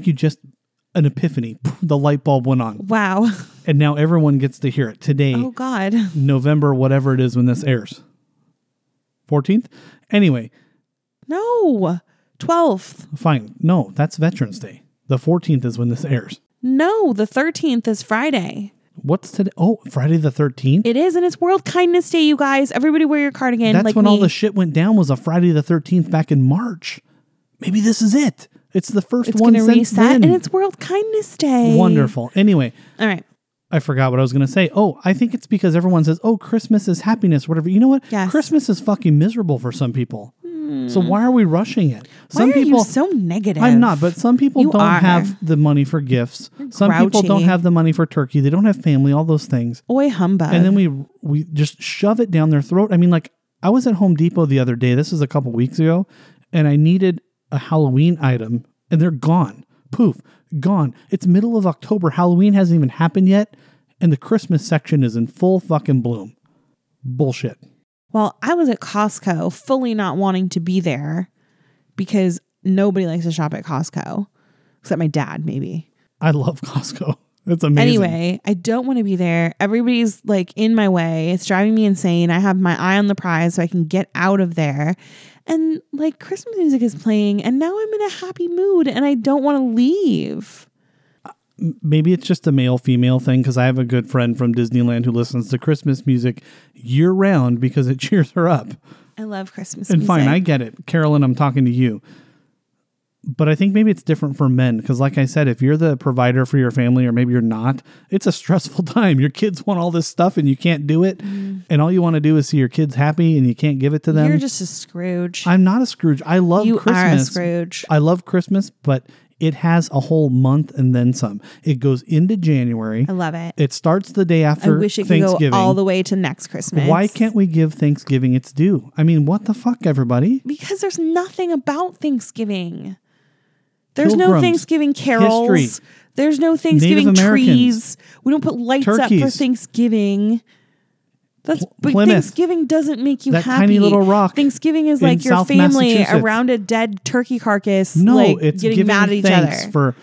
an epiphany. The light bulb went on. Wow. And now everyone gets to hear it today. Oh, God. November, whatever it is when this airs. 14th? Anyway, No. 12th. fine. No, that's Veterans Day. The 14th is when this airs. No, the 13th is Friday. What's today? Oh, Friday the 13th? It is, and it's World Kindness Day, you guys. Everybody wear your cardigan. That's like when me. all the shit went down, was a Friday the 13th back in March. Maybe this is it. It's the first It's one going to since reset, then. and it's World Kindness Day. Wonderful. Anyway, All right. I forgot what I was going to say. Oh, I think it's because everyone says, oh, Christmas is happiness, whatever. You know what? Yes. Christmas is fucking miserable for some people. So why are we rushing it? Some Why are you so negative? I'm not, but some people You don't are. have the money for gifts. Some people grouchy. don't have the money for turkey. They don't have family, all those things. Oi, humbug. And then we just shove it down their throat. I mean, like, I was at Home Depot the other day. This was a couple weeks ago, and I needed a Halloween item, and they're gone. Poof, gone. It's middle of October. Halloween hasn't even happened yet, and the Christmas section is in full fucking bloom. Bullshit. Well, I was at Costco fully not wanting to be there because nobody likes to shop at Costco, except my dad, maybe. I love Costco. It's amazing. Anyway, I don't want to be there. Everybody's like in my way. It's driving me insane. I have my eye on the prize so I can get out of there. And like Christmas music is playing and now I'm in a happy mood and I don't want to leave. Maybe it's just a male-female thing, because I have a good friend from Disneyland who listens to Christmas music year-round because it cheers her up. I love Christmas And music. fine, I get it. Carolyn, I'm talking to you. But I think maybe it's different for men, because like I said, if you're the provider for your family, or maybe you're not, it's a stressful time. Your kids want all this stuff and you can't do it. And all you want to do is see your kids happy and you can't give it to them. You're just a Scrooge. I'm not a Scrooge. I love You Christmas. are a Scrooge. I love Christmas, but it has a whole month and then some. It goes into January. I love it. It starts the day I after wish it could Thanksgiving. go all the way to next Christmas. Why can't we give Thanksgiving its due? I mean, what the fuck, everybody? Because there's nothing about Thanksgiving. There's no Pilgrims, Thanksgiving carols. history, There's no Thanksgiving Native Americans, trees. We don't put lights up for turkeys. Thanksgiving. But Plymouth. Thanksgiving doesn't make you That happy. tiny little rock Thanksgiving is in like your South family Massachusetts. around a dead turkey carcass. No, like, it's getting giving mad at each thanks other. for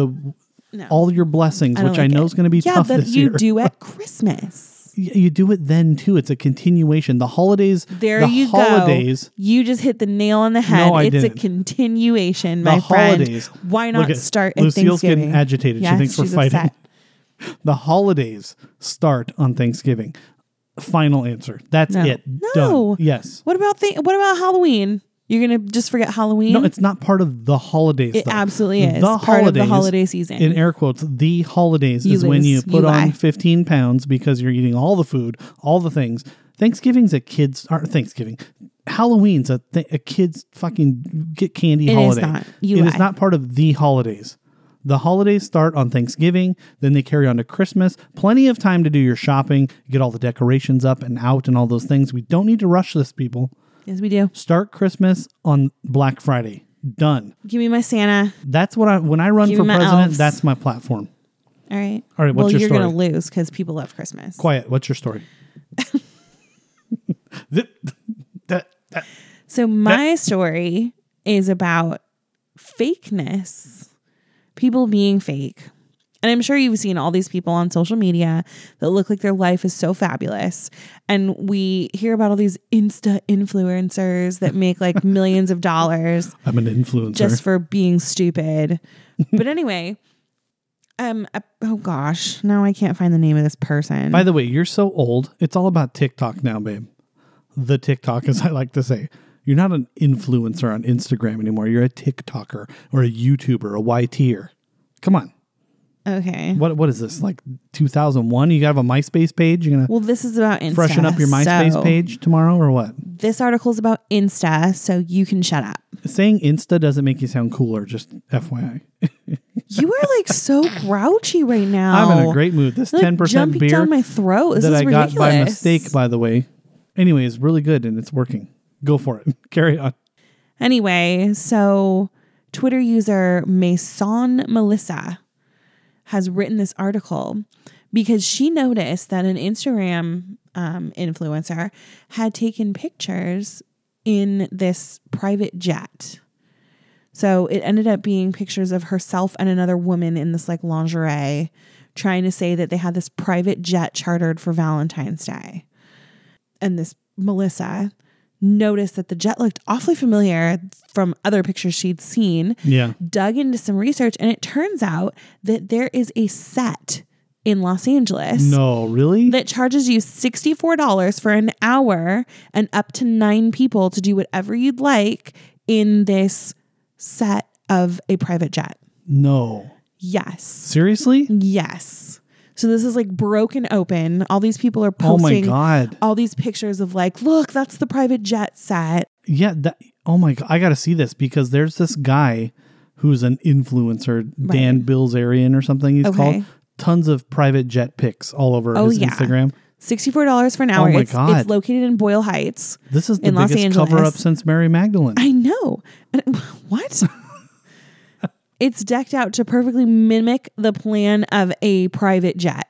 all your blessings, I don't which I like know it. is going to be tough that this you year. do at Christmas. You do it then too. It's a continuation. The holidays. There the you holidays, go. You just hit the nail on the head. No, I it's didn't. a continuation, The my friend. holidays. Why Look not at start at Lucille's Thanksgiving? getting agitated. Yes, she thinks we're she's fighting. upset. The holidays start on Thanksgiving. Final answer. That's No. it. No. Done. Yes. What about Halloween? You're gonna just forget Halloween? No, it's not part of the holidays. It though. absolutely is The part of the holidays, holiday season. In air quotes, the holidays You is when lose. you You put on lie. 15 pounds because you're eating all the food, all the things. Thanksgiving's a kid's, or Thanksgiving. Halloween's a kid's fucking get candy It is holiday. not. You It is lie. not part of the holidays. The holidays start on Thanksgiving, then they carry on to Christmas. Plenty of time to do your shopping, get all the decorations up and out and all those things. We don't need to rush this, people. Yes, we do. Start Christmas on Black Friday. Done. Give me my Santa. That's what when I run Give for me my president, elves. that's my platform. All right. All right, what's well, your you're story? gonna lose because people love Christmas. Quiet. What's your story? So my story is about fakeness. people being fake. And I'm sure you've seen all these people on social media that look like their life is so fabulous. And we hear about all these Insta influencers that make like millions of dollars. I'm an influencer. Just for being stupid. But anyway, oh gosh, now I can't find the name of this person. By the way, you're so old. It's all about TikTok now, babe. The TikTok, as I like to say. You're not an influencer on Instagram anymore. You're a TikToker or a YouTuber, a YTer. Come on. Okay. What is this, like 2001? You have a MySpace page? You're Well, this is about Insta. freshen up your MySpace page tomorrow or what? This article is about Insta, so you can shut up. Saying Insta doesn't make you sound cooler, just FYI. You are like so grouchy right now. I'm in a great mood. This like 10% jumping beer down my throat. This that is I ridiculous. got by mistake, by the way. Anyway, it's really good and it's working. Go for it. Carry on. Anyway, so Twitter user Mason Melissa has written this article because she noticed that an Instagram influencer had taken pictures in this private jet. So it ended up being pictures of herself and another woman in this like lingerie, trying to say that they had this private jet chartered for Valentine's Day. And this Melissa noticed that the jet looked awfully familiar from other pictures she'd seen, dug into some research, and it turns out that there is a set in Los Angeles. No, really? That charges you $64 for an hour and up to 9 people to do whatever you'd like in this set of a private jet. No. Yes. Seriously? Yes. So this is like broken open. All these people are posting all these pictures of like, look, that's the private jet set. Yeah. Oh my God. I got to see this because there's this guy who's an influencer, Dan Bilzerian or something he's called. Tons of private jet pics all over his Instagram. $64 for an hour. Oh my God. It's located in Boyle Heights. This is the in Los biggest Angeles. cover-up since Mary Magdalene. I know. What? It's decked out to perfectly mimic the plan of a private jet.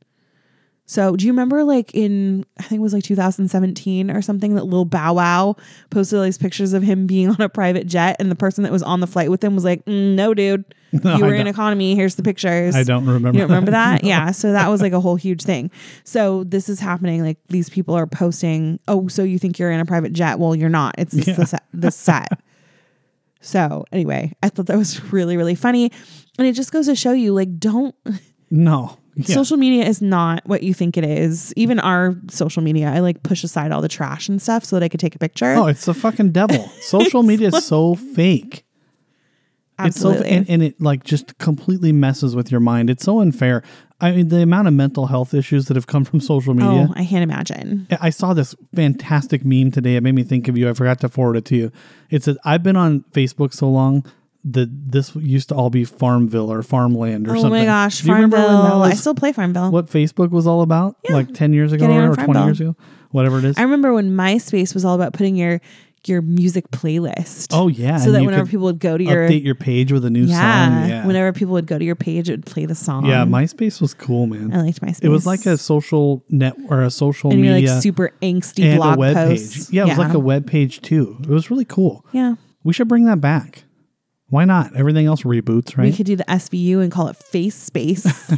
So do you remember like in, I think it was like 2017 or something, that Lil Bow Wow posted all these pictures of him being on a private jet and the person that was on the flight with him was like, no, dude, you were in economy. Here's the pictures. I don't remember. You don't remember that? No. Yeah. So that was like a whole huge thing. So this is happening. Like these people are posting, oh, so you think you're in a private jet? Well, you're not. It's the set. So anyway, I thought that was really, really funny. And it just goes to show you, like, No. Yeah. Social media is not what you think it is. Even our social media, I like push aside all the trash and stuff so that I could take a picture. Oh, it's the fucking devil. Social media is so fake. Absolutely. It's so, and it like just completely messes with your mind. It's so unfair. I mean, the amount of mental health issues that have come from social media. Oh, I can't imagine. I saw this fantastic meme today. It made me think of you. I forgot to forward it to you. It says, I've been on Facebook so long that this used to all be Farmville or Farmland or something. Oh my gosh, Do you remember Farmville. when that was I still play Farmville. what Facebook was all about? Yeah. Like 10 years ago Getting on or 20 Farmville. years ago? Whatever it is. I remember when MySpace was all about putting your music playlist. Oh, yeah. So and that you whenever could people would go to update your page with a new song. Yeah. Whenever people would go to your page, it would play the song. Yeah, MySpace was cool, man. I liked MySpace. It was like a social net or a social and media you're like super angsty and blog a web posts. page. Yeah, it was like a web page too. It was really cool. Yeah. We should bring that back. Why not? Everything else reboots, right? We could do the SVU and call it Face Space.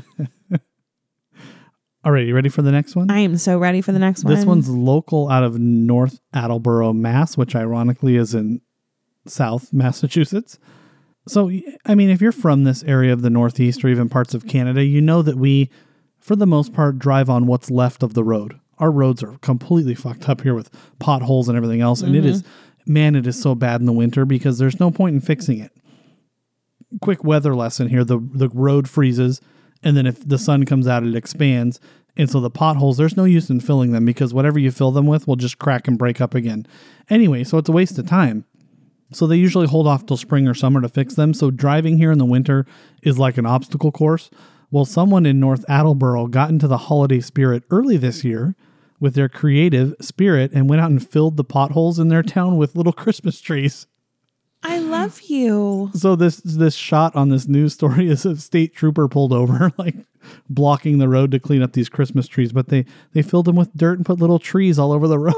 All right, you ready for the next one? I am so ready for the next one. This one's local out of North Attleboro, Mass, which ironically is in South Massachusetts. So, I mean, if you're from this area of the Northeast or even parts of Canada, you know that we, for the most part, drive on what's left of the road. Our roads are completely fucked up here with potholes and everything else. And it is so bad in the winter because there's no point in fixing it. Quick weather lesson here. The road freezes, and then if the sun comes out, it expands. And so the potholes, there's no use in filling them because whatever you fill them with will just crack and break up again. Anyway, so it's a waste of time. So they usually hold off till spring or summer to fix them. So driving here in the winter is like an obstacle course. Well, someone in North Attleboro got into the holiday spirit early this year with their creative spirit and went out and filled the potholes in their town with little Christmas trees. I love you. So this shot on this news story is a state trooper pulled over, like blocking the road to clean up these Christmas trees, but they filled them with dirt and put little trees all over the road.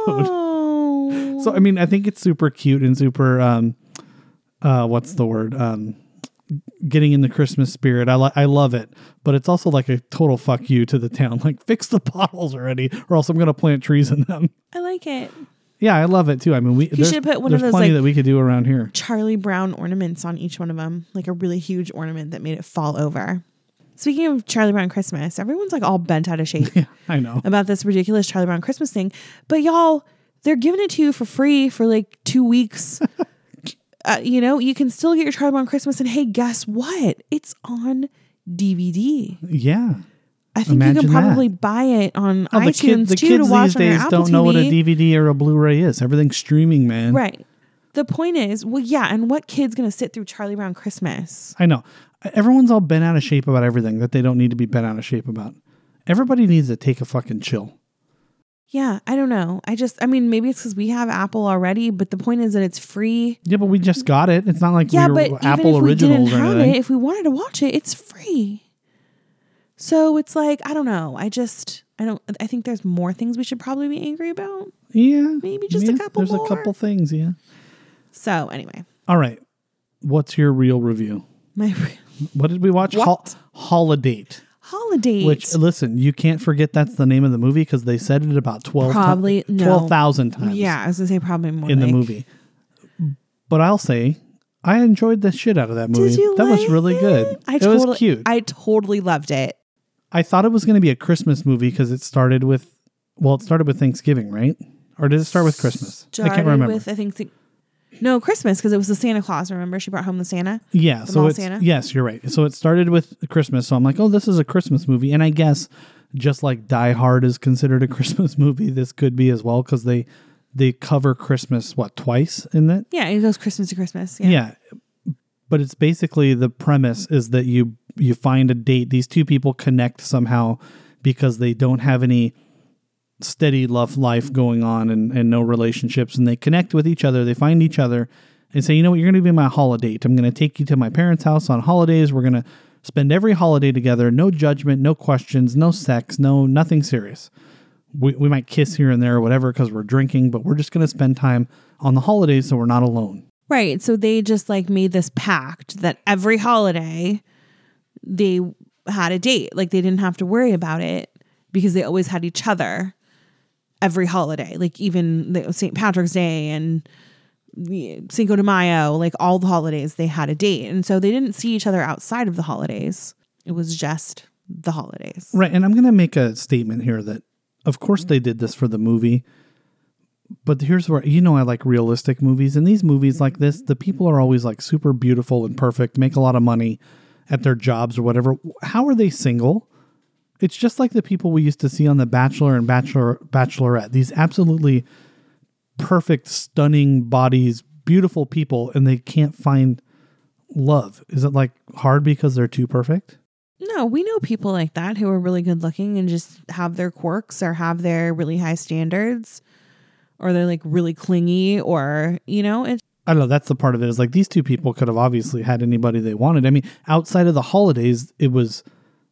Oh. So, I mean, I think it's super cute and super, what's the word? getting in the Christmas spirit. I love it, but it's also like a total fuck you to the town. Like, fix the potholes already, or else I'm going to plant trees in them. I like it. Yeah, I love it too. I mean, You should put one of there's those plenty like that we could do around here. Charlie Brown ornaments on each one of them, like a really huge ornament that made it fall over. Speaking of Charlie Brown Christmas, everyone's like all bent out of shape Yeah, I know. about this ridiculous Charlie Brown Christmas thing. But y'all, they're giving it to you for free for like 2 weeks. You know, you can still get your Charlie Brown Christmas. And hey, guess what? It's on DVD. Yeah. I think you can probably buy it on iTunes the too kids to watch these on your days Apple don't TV. know what a DVD or a Blu-ray is. Everything's streaming, man. Right. The point is, well, yeah, and what kid's going to sit through Charlie Brown Christmas? I know. Everyone's all bent out of shape about everything that they don't need to be bent out of shape about. Everybody needs to take a fucking chill. Yeah, I don't know. I mean, maybe it's because we have Apple already, but the point is that it's free. Yeah, but we just got it. It's not like Yeah, we but were even Apple if we didn't originals or have anything. it, if we wanted to watch it, it's free. So it's like, I don't know. I think there's more things we should probably be angry about. Yeah. Maybe just a couple There's more. a couple things, yeah. So anyway. All right. What's your real review? What did we watch? What? Holiday. Holiday. Which, listen, you can't forget that's the name of the movie because they said it about 12,000 times. Yeah, I was going to say probably more in the like- movie. But I'll say, I enjoyed the shit out of that movie. Did you That was like really it? good. It was cute. I totally loved it. I thought it was going to be a Christmas movie because it started with Thanksgiving, right? Or did it start with Christmas? I can't remember. No, Christmas, because it was the Santa Claus. Remember, she brought home the Santa. Yeah, The so mall it's Santa? yes, you're right. So it started with Christmas. So I'm like, oh, this is a Christmas movie, and I guess just like Die Hard is considered a Christmas movie, this could be as well because they cover Christmas twice in it. Yeah, it goes Christmas to Christmas. Yeah. But it's basically the premise is that you find a date. These two people connect somehow because they don't have any steady love life going on and no relationships. And they connect with each other. They find each other and say, you know what, you're going to be my holiday. I'm going to take you to my parents' house on holidays. We're going to spend every holiday together. No judgment, no questions, no sex, nothing serious. We might kiss here and there or whatever because we're drinking, but we're just going to spend time on the holidays so we're not alone. Right. So they just like made this pact that every holiday they had a date. Like they didn't have to worry about it because they always had each other every holiday. Like even St. Patrick's Day and Cinco de Mayo, like all the holidays they had a date. And so they didn't see each other outside of the holidays. It was just the holidays. Right. And I'm going to make a statement here that of course they did this for the movie. But here's where, I like realistic movies. And these movies like this, the people are always like super beautiful and perfect, make a lot of money at their jobs or whatever. How are they single? It's just like the people we used to see on The Bachelor and Bachelorette. These absolutely perfect, stunning bodies, beautiful people, and they can't find love. Is it like hard because they're too perfect? No, we know people like that who are really good looking and just have their quirks or have their really high standards. Or they're like really clingy or, it's. I don't know. That's the part of it is like these two people could have obviously had anybody they wanted. I mean, outside of the holidays, it was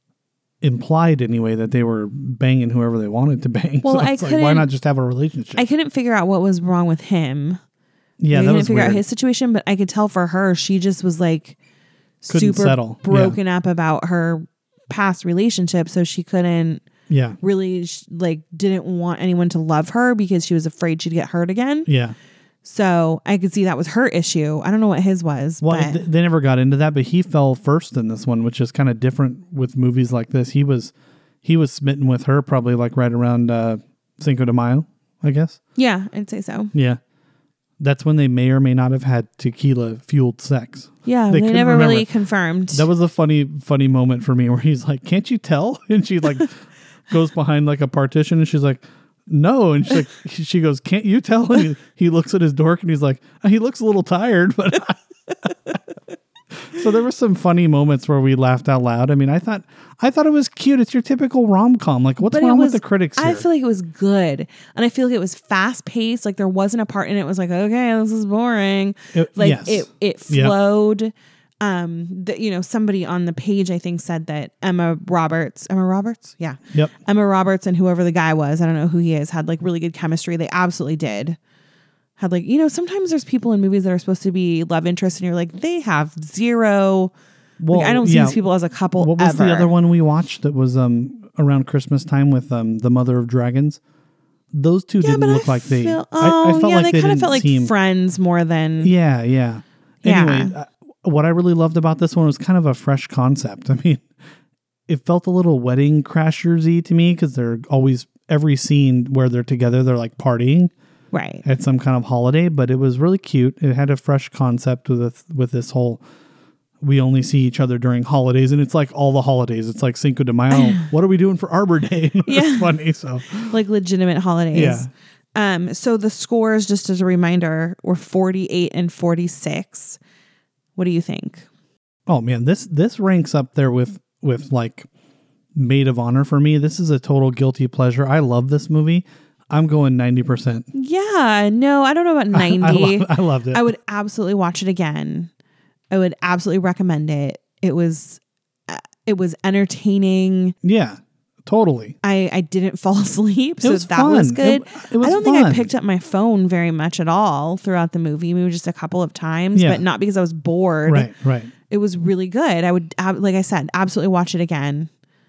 implied anyway that they were banging whoever they wanted to bang. Well, so it's like, why not just have a relationship? I couldn't figure out what was wrong with him. Yeah, I that couldn't was figure weird. out his situation, but I could tell for her, she just was like Couldn't super settle. broken up about her past relationship. So she couldn't Yeah. really didn't want anyone to love her because she was afraid she'd get hurt again. Yeah. So I could see that was her issue. I don't know what his was. Well, but they never got into that, but he fell first in this one, which is kind of different with movies like this. He was smitten with her probably like right around Cinco de Mayo, I guess. yeah, I'd say so. Yeah. That's when they may or may not have had tequila fueled sex. Yeah, They they couldn't never remember. really confirmed. That was a funny moment for me where he's like, "Can't you tell?" And she like goes behind like a partition and she's like, "No." And she's like, she goes, "Can't you tell?" And he looks at his dork and he's like, he looks a little tired, but so there were some funny moments where we laughed out loud. I mean, I thought it was cute. It's your typical rom-com. Like, what's wrong with the critics here? I feel like it was good. And I feel like it was fast paced. Like there wasn't a part in it was like, okay, this is boring. It flowed. Somebody on the page I think said that Emma Roberts. Yeah. Yep. Emma Roberts and whoever the guy was, I don't know who he is, had like really good chemistry. They absolutely did had like, sometimes there's people in movies that are supposed to be love interests and you're like, they have zero. Well, Like, I don't see these people as a couple. What was ever. the other one we watched that was around Christmas time with the Mother of Dragons? Those two didn't look like they. I felt like they kind of didn't felt like seem friends more than. Yeah, yeah. Anyway, what I really loved about this one was kind of a fresh concept. I mean, it felt a little Wedding Crashers-y to me because they're always, every scene where they're together, they're like partying Right. at some kind of holiday, but it was really cute. It had a fresh concept with this whole, we only see each other during holidays, and it's like all the holidays. It's like Cinco de Mayo. What are we doing for Arbor Day? It's funny. So Like legitimate holidays. Yeah. So the scores, just as a reminder, were 48 and 46. What do you think? Oh man, this ranks up there with like Maid of Honor for me. This is a total guilty pleasure. I love this movie. I'm going 90%. Yeah, no, I don't know about 90. I loved it. I would absolutely watch it again. I would absolutely recommend it. It was entertaining. Yeah, totally. I didn't fall asleep, so was that fun. was good. It was I don't think I fun. picked up my phone very much at all throughout the movie. Maybe just a couple of times, Yeah. but not because I was bored. Right. It was really good. I would, like I said, absolutely watch it again.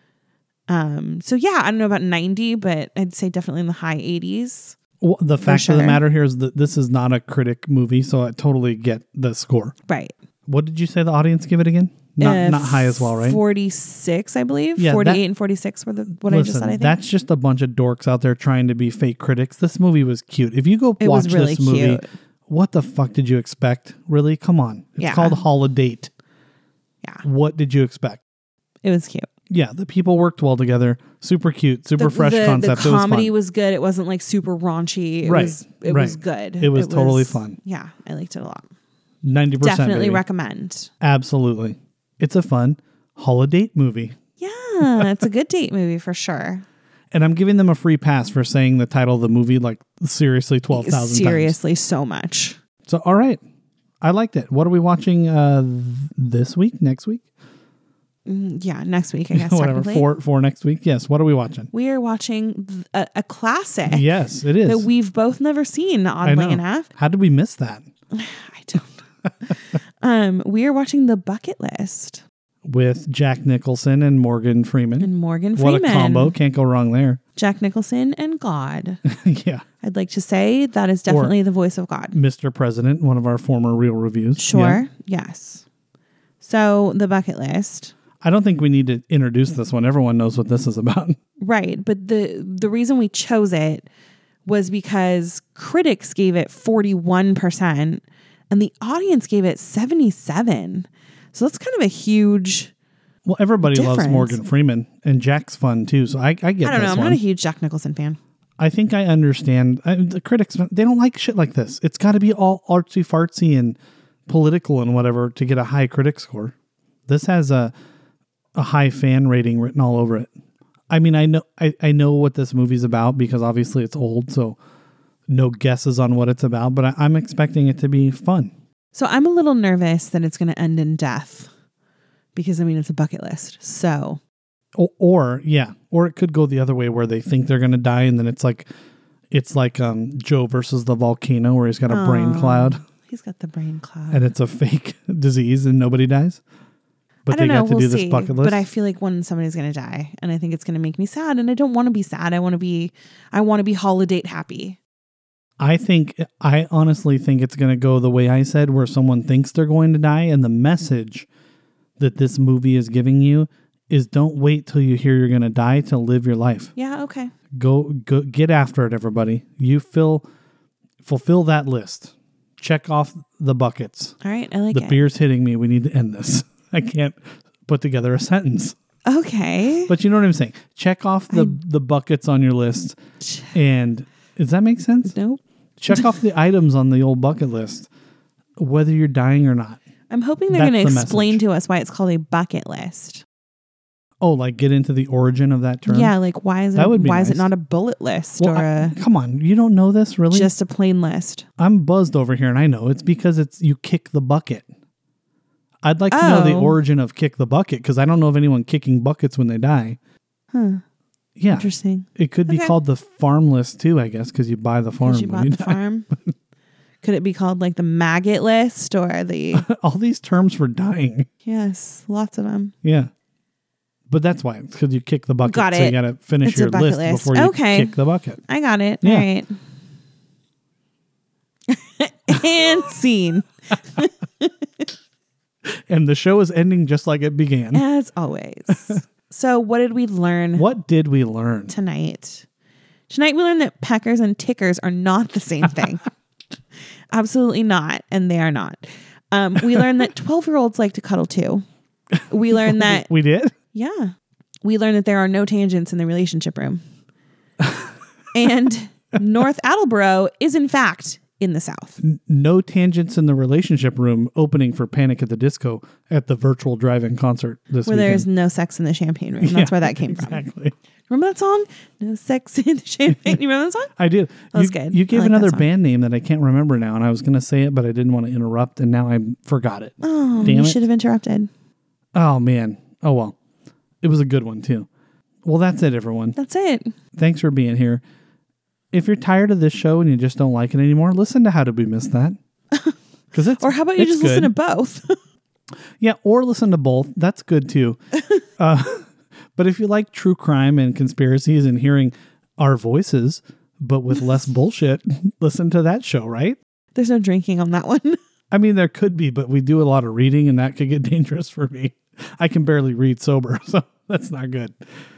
So yeah, I don't know about 90, but I'd say definitely in the high 80s. Well, the fact of the sure. matter here is that this is not a critic movie, so I totally get the score. Right. What did you say the audience give it again? Not high as well, right? 46, I believe. Yeah, 48 and 46 were what I just said, I think. That's just a bunch of dorks out there trying to be fake critics. This movie was cute. If you go It watch was really this movie, cute. what the fuck did you expect? Really? Come on. It's Yeah. called Holiday. Yeah. What did you expect? It was cute. Yeah, the people worked well together. Super cute, super fresh concept. The comedy it was was good. It wasn't like super raunchy. It Right, was right. good. It was totally fun. Yeah, I liked it a lot. 90%. Definitely baby. recommend. Absolutely. It's a fun holiday movie. Yeah, it's a good date movie for sure. And I'm giving them a free pass for saying the title of the movie like seriously 12,000 times. Seriously, so much. So, all right. I liked it. What are we watching this week? Next week? Yeah, next week, I guess. Whatever. technically. For next week? Yes. What are we watching? We are watching a classic Yes, it is. that we've both never seen, I oddly know. enough. How did we miss that? I don't. We are watching The Bucket List With Jack Nicholson and Morgan Freeman. and Morgan What Freeman. a combo. Can't go wrong there. Jack Nicholson and God. Yeah. I'd like to say that is definitely the voice of God. Mr. President, one of our former Real Reviews. Sure. Yeah. Yes. So The Bucket List. I don't think we need to introduce this one. Everyone knows what this is about. Right. But the reason we chose it was because critics gave it 41% and the audience gave it 77%. So that's kind of a huge... Well, everybody loves difference. Morgan Freeman, and Jack's fun too. So I get I don't know. this I'm one. not a huge Jack Nicholson fan. I think I understand. The critics, they don't like shit like this. It's got to be all artsy fartsy and political and whatever to get a high critic score. This has a high fan rating written all over it. I mean, I know what this movie's about because obviously it's old, so no guesses on what it's about, but I'm expecting it to be fun. So I'm a little nervous that it's going to end in death because, I mean, it's a bucket list. So... Or it could go the other way where they think they're going to die, and then it's like Joe versus the volcano where he's got a brain cloud. He's got the brain cloud. And it's a fake disease and nobody dies. But I don't they know. got to We'll do see. this bucket list. But I feel like when somebody's going to die, and I think it's going to make me sad, and I don't want to be sad. I want to be holiday happy. I honestly think it's going to go the way I said, where someone thinks they're going to die, and the message that this movie is giving you is don't wait till you hear you're going to die to live your life. Yeah. Okay. Go get after it, everybody. You fulfill that list. Check off the buckets. All right. I like The it. beer's hitting me. We need to end this. I can't put together a sentence. Okay. But you know what I'm saying? Check off the buckets on your list. And does that make sense? Nope. Check off the items on the old bucket list, whether you're dying or not. I'm hoping they're That's going to the explain message. to us why it's called a bucket list. Oh, like get into the origin of that term? Yeah. Like why is That would be is it nice. not a bullet list Well, or come on. You don't know this, really? just a plain list? I'm buzzed over here, and I know. It's because you kick the bucket. I'd like to know the Oh. origin of kick the bucket, because I don't know of anyone kicking buckets when they die. Huh. Yeah. Interesting. It could be Okay. called the farm list, too, I guess, because you buy the farm. Because you when bought the die. farm. Could it be called like the maggot list or the... All these terms for dying. Yes, lots of them. Yeah. But that's why. It's because you kick the bucket. Got So you it. got to finish It's a your bucket list list. before you Okay. kick the bucket. I got it. Yeah. All right. And scene. And the show is ending just like it began. As always. So what did we learn What did we learn? tonight? Tonight we learned that peckers and tickers are not the same thing. Absolutely not. And they are not. We learned that 12-year-olds like to cuddle too. We learned that... We did? Yeah. We learned that there are no tangents in the relationship room. And North Attleboro is in fact in the South. No tangents in the relationship room opening for Panic at the Disco at the virtual drive-in concert this Where weekend. there's no sex in the champagne room. That's where that came from. Exactly. Remember that song? No sex in the champagne. You remember that song? I do. That was good. You I gave like that another song. band name that I can't remember now, and I was going to say it, but I didn't want to interrupt, and now I forgot it. Oh, Damn you it. should have interrupted. Oh, man. Oh, well. It was a good one, too. Well, that's it, everyone. That's it. Thanks for being here. If you're tired of this show and you just don't like it anymore, listen to How Did We Miss That? Because it's Or how about you it's just listen to good. both? Yeah, or listen to both. That's good too. But if you like true crime and conspiracies and hearing our voices, but with less bullshit, listen to that show, right? There's no drinking on that one. I mean, there could be, but we do a lot of reading and that could get dangerous for me. I can barely read sober, so that's not good.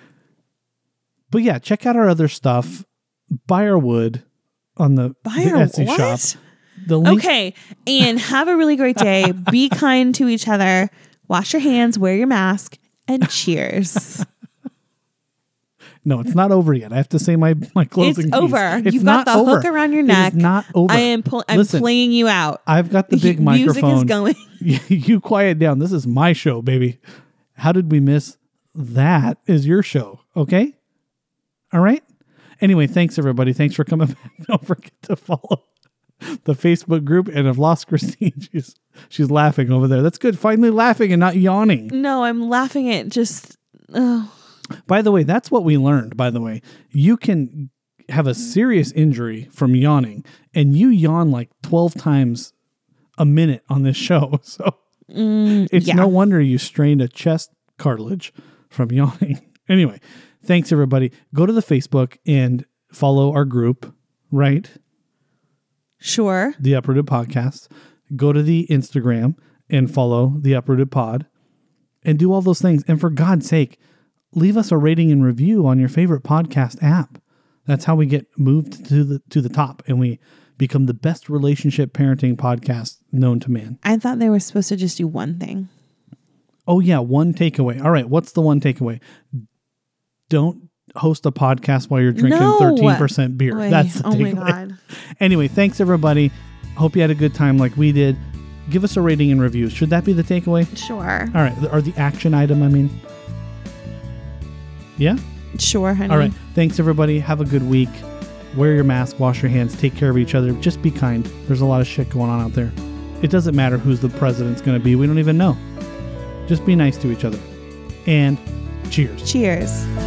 But yeah, check out our other stuff. Buy our wood on the Etsy shop. The link, Okay. And have a really great day. Be kind to each other. Wash your hands, wear your mask, and cheers. No, it's not over yet. I have to say my closing It's piece. over. It's You've not got the over. hook around your It neck. is not over. I'm Listen, playing you out. I've got the big Music microphone. is going. You quiet down. This is my show, baby. How did we miss that? Is your show. Okay? All right? Anyway, thanks everybody. Thanks for coming back. Don't forget to follow the Facebook group. And I've lost Christine. She's laughing over there. That's good. Finally laughing and not yawning. No, I'm laughing at just... Oh. By the way, that's what we learned, by the way. You can have a serious injury from yawning, and you yawn like 12 times a minute on this show. So it's yeah. no wonder you strained a chest cartilage from yawning. Anyway, thanks, everybody. Go to the Facebook and follow our group, right? Sure. The Uprooted Podcast. Go to the Instagram and follow the Uprooted Pod and do all those things. And for God's sake, leave us a rating and review on your favorite podcast app. That's how we get moved to the top and we become the best relationship parenting podcast known to man. I thought they were supposed to just do one thing. Oh yeah, one takeaway. All right, what's the one takeaway? Don't host a podcast while you're drinking No. 13% beer. Oy, That's the oh my takeaway. God. Anyway, thanks everybody. Hope you had a good time like we did. Give us a rating and review. Should that be the takeaway? Sure. All right, or the action item, I mean. Yeah? Sure, honey. All right. Thanks, everybody. Have a good week. Wear your mask, wash your hands, take care of each other. Just be kind. There's a lot of shit going on out there. It doesn't matter who's the president's going to be. We don't even know. Just be nice to each other. And cheers. Cheers.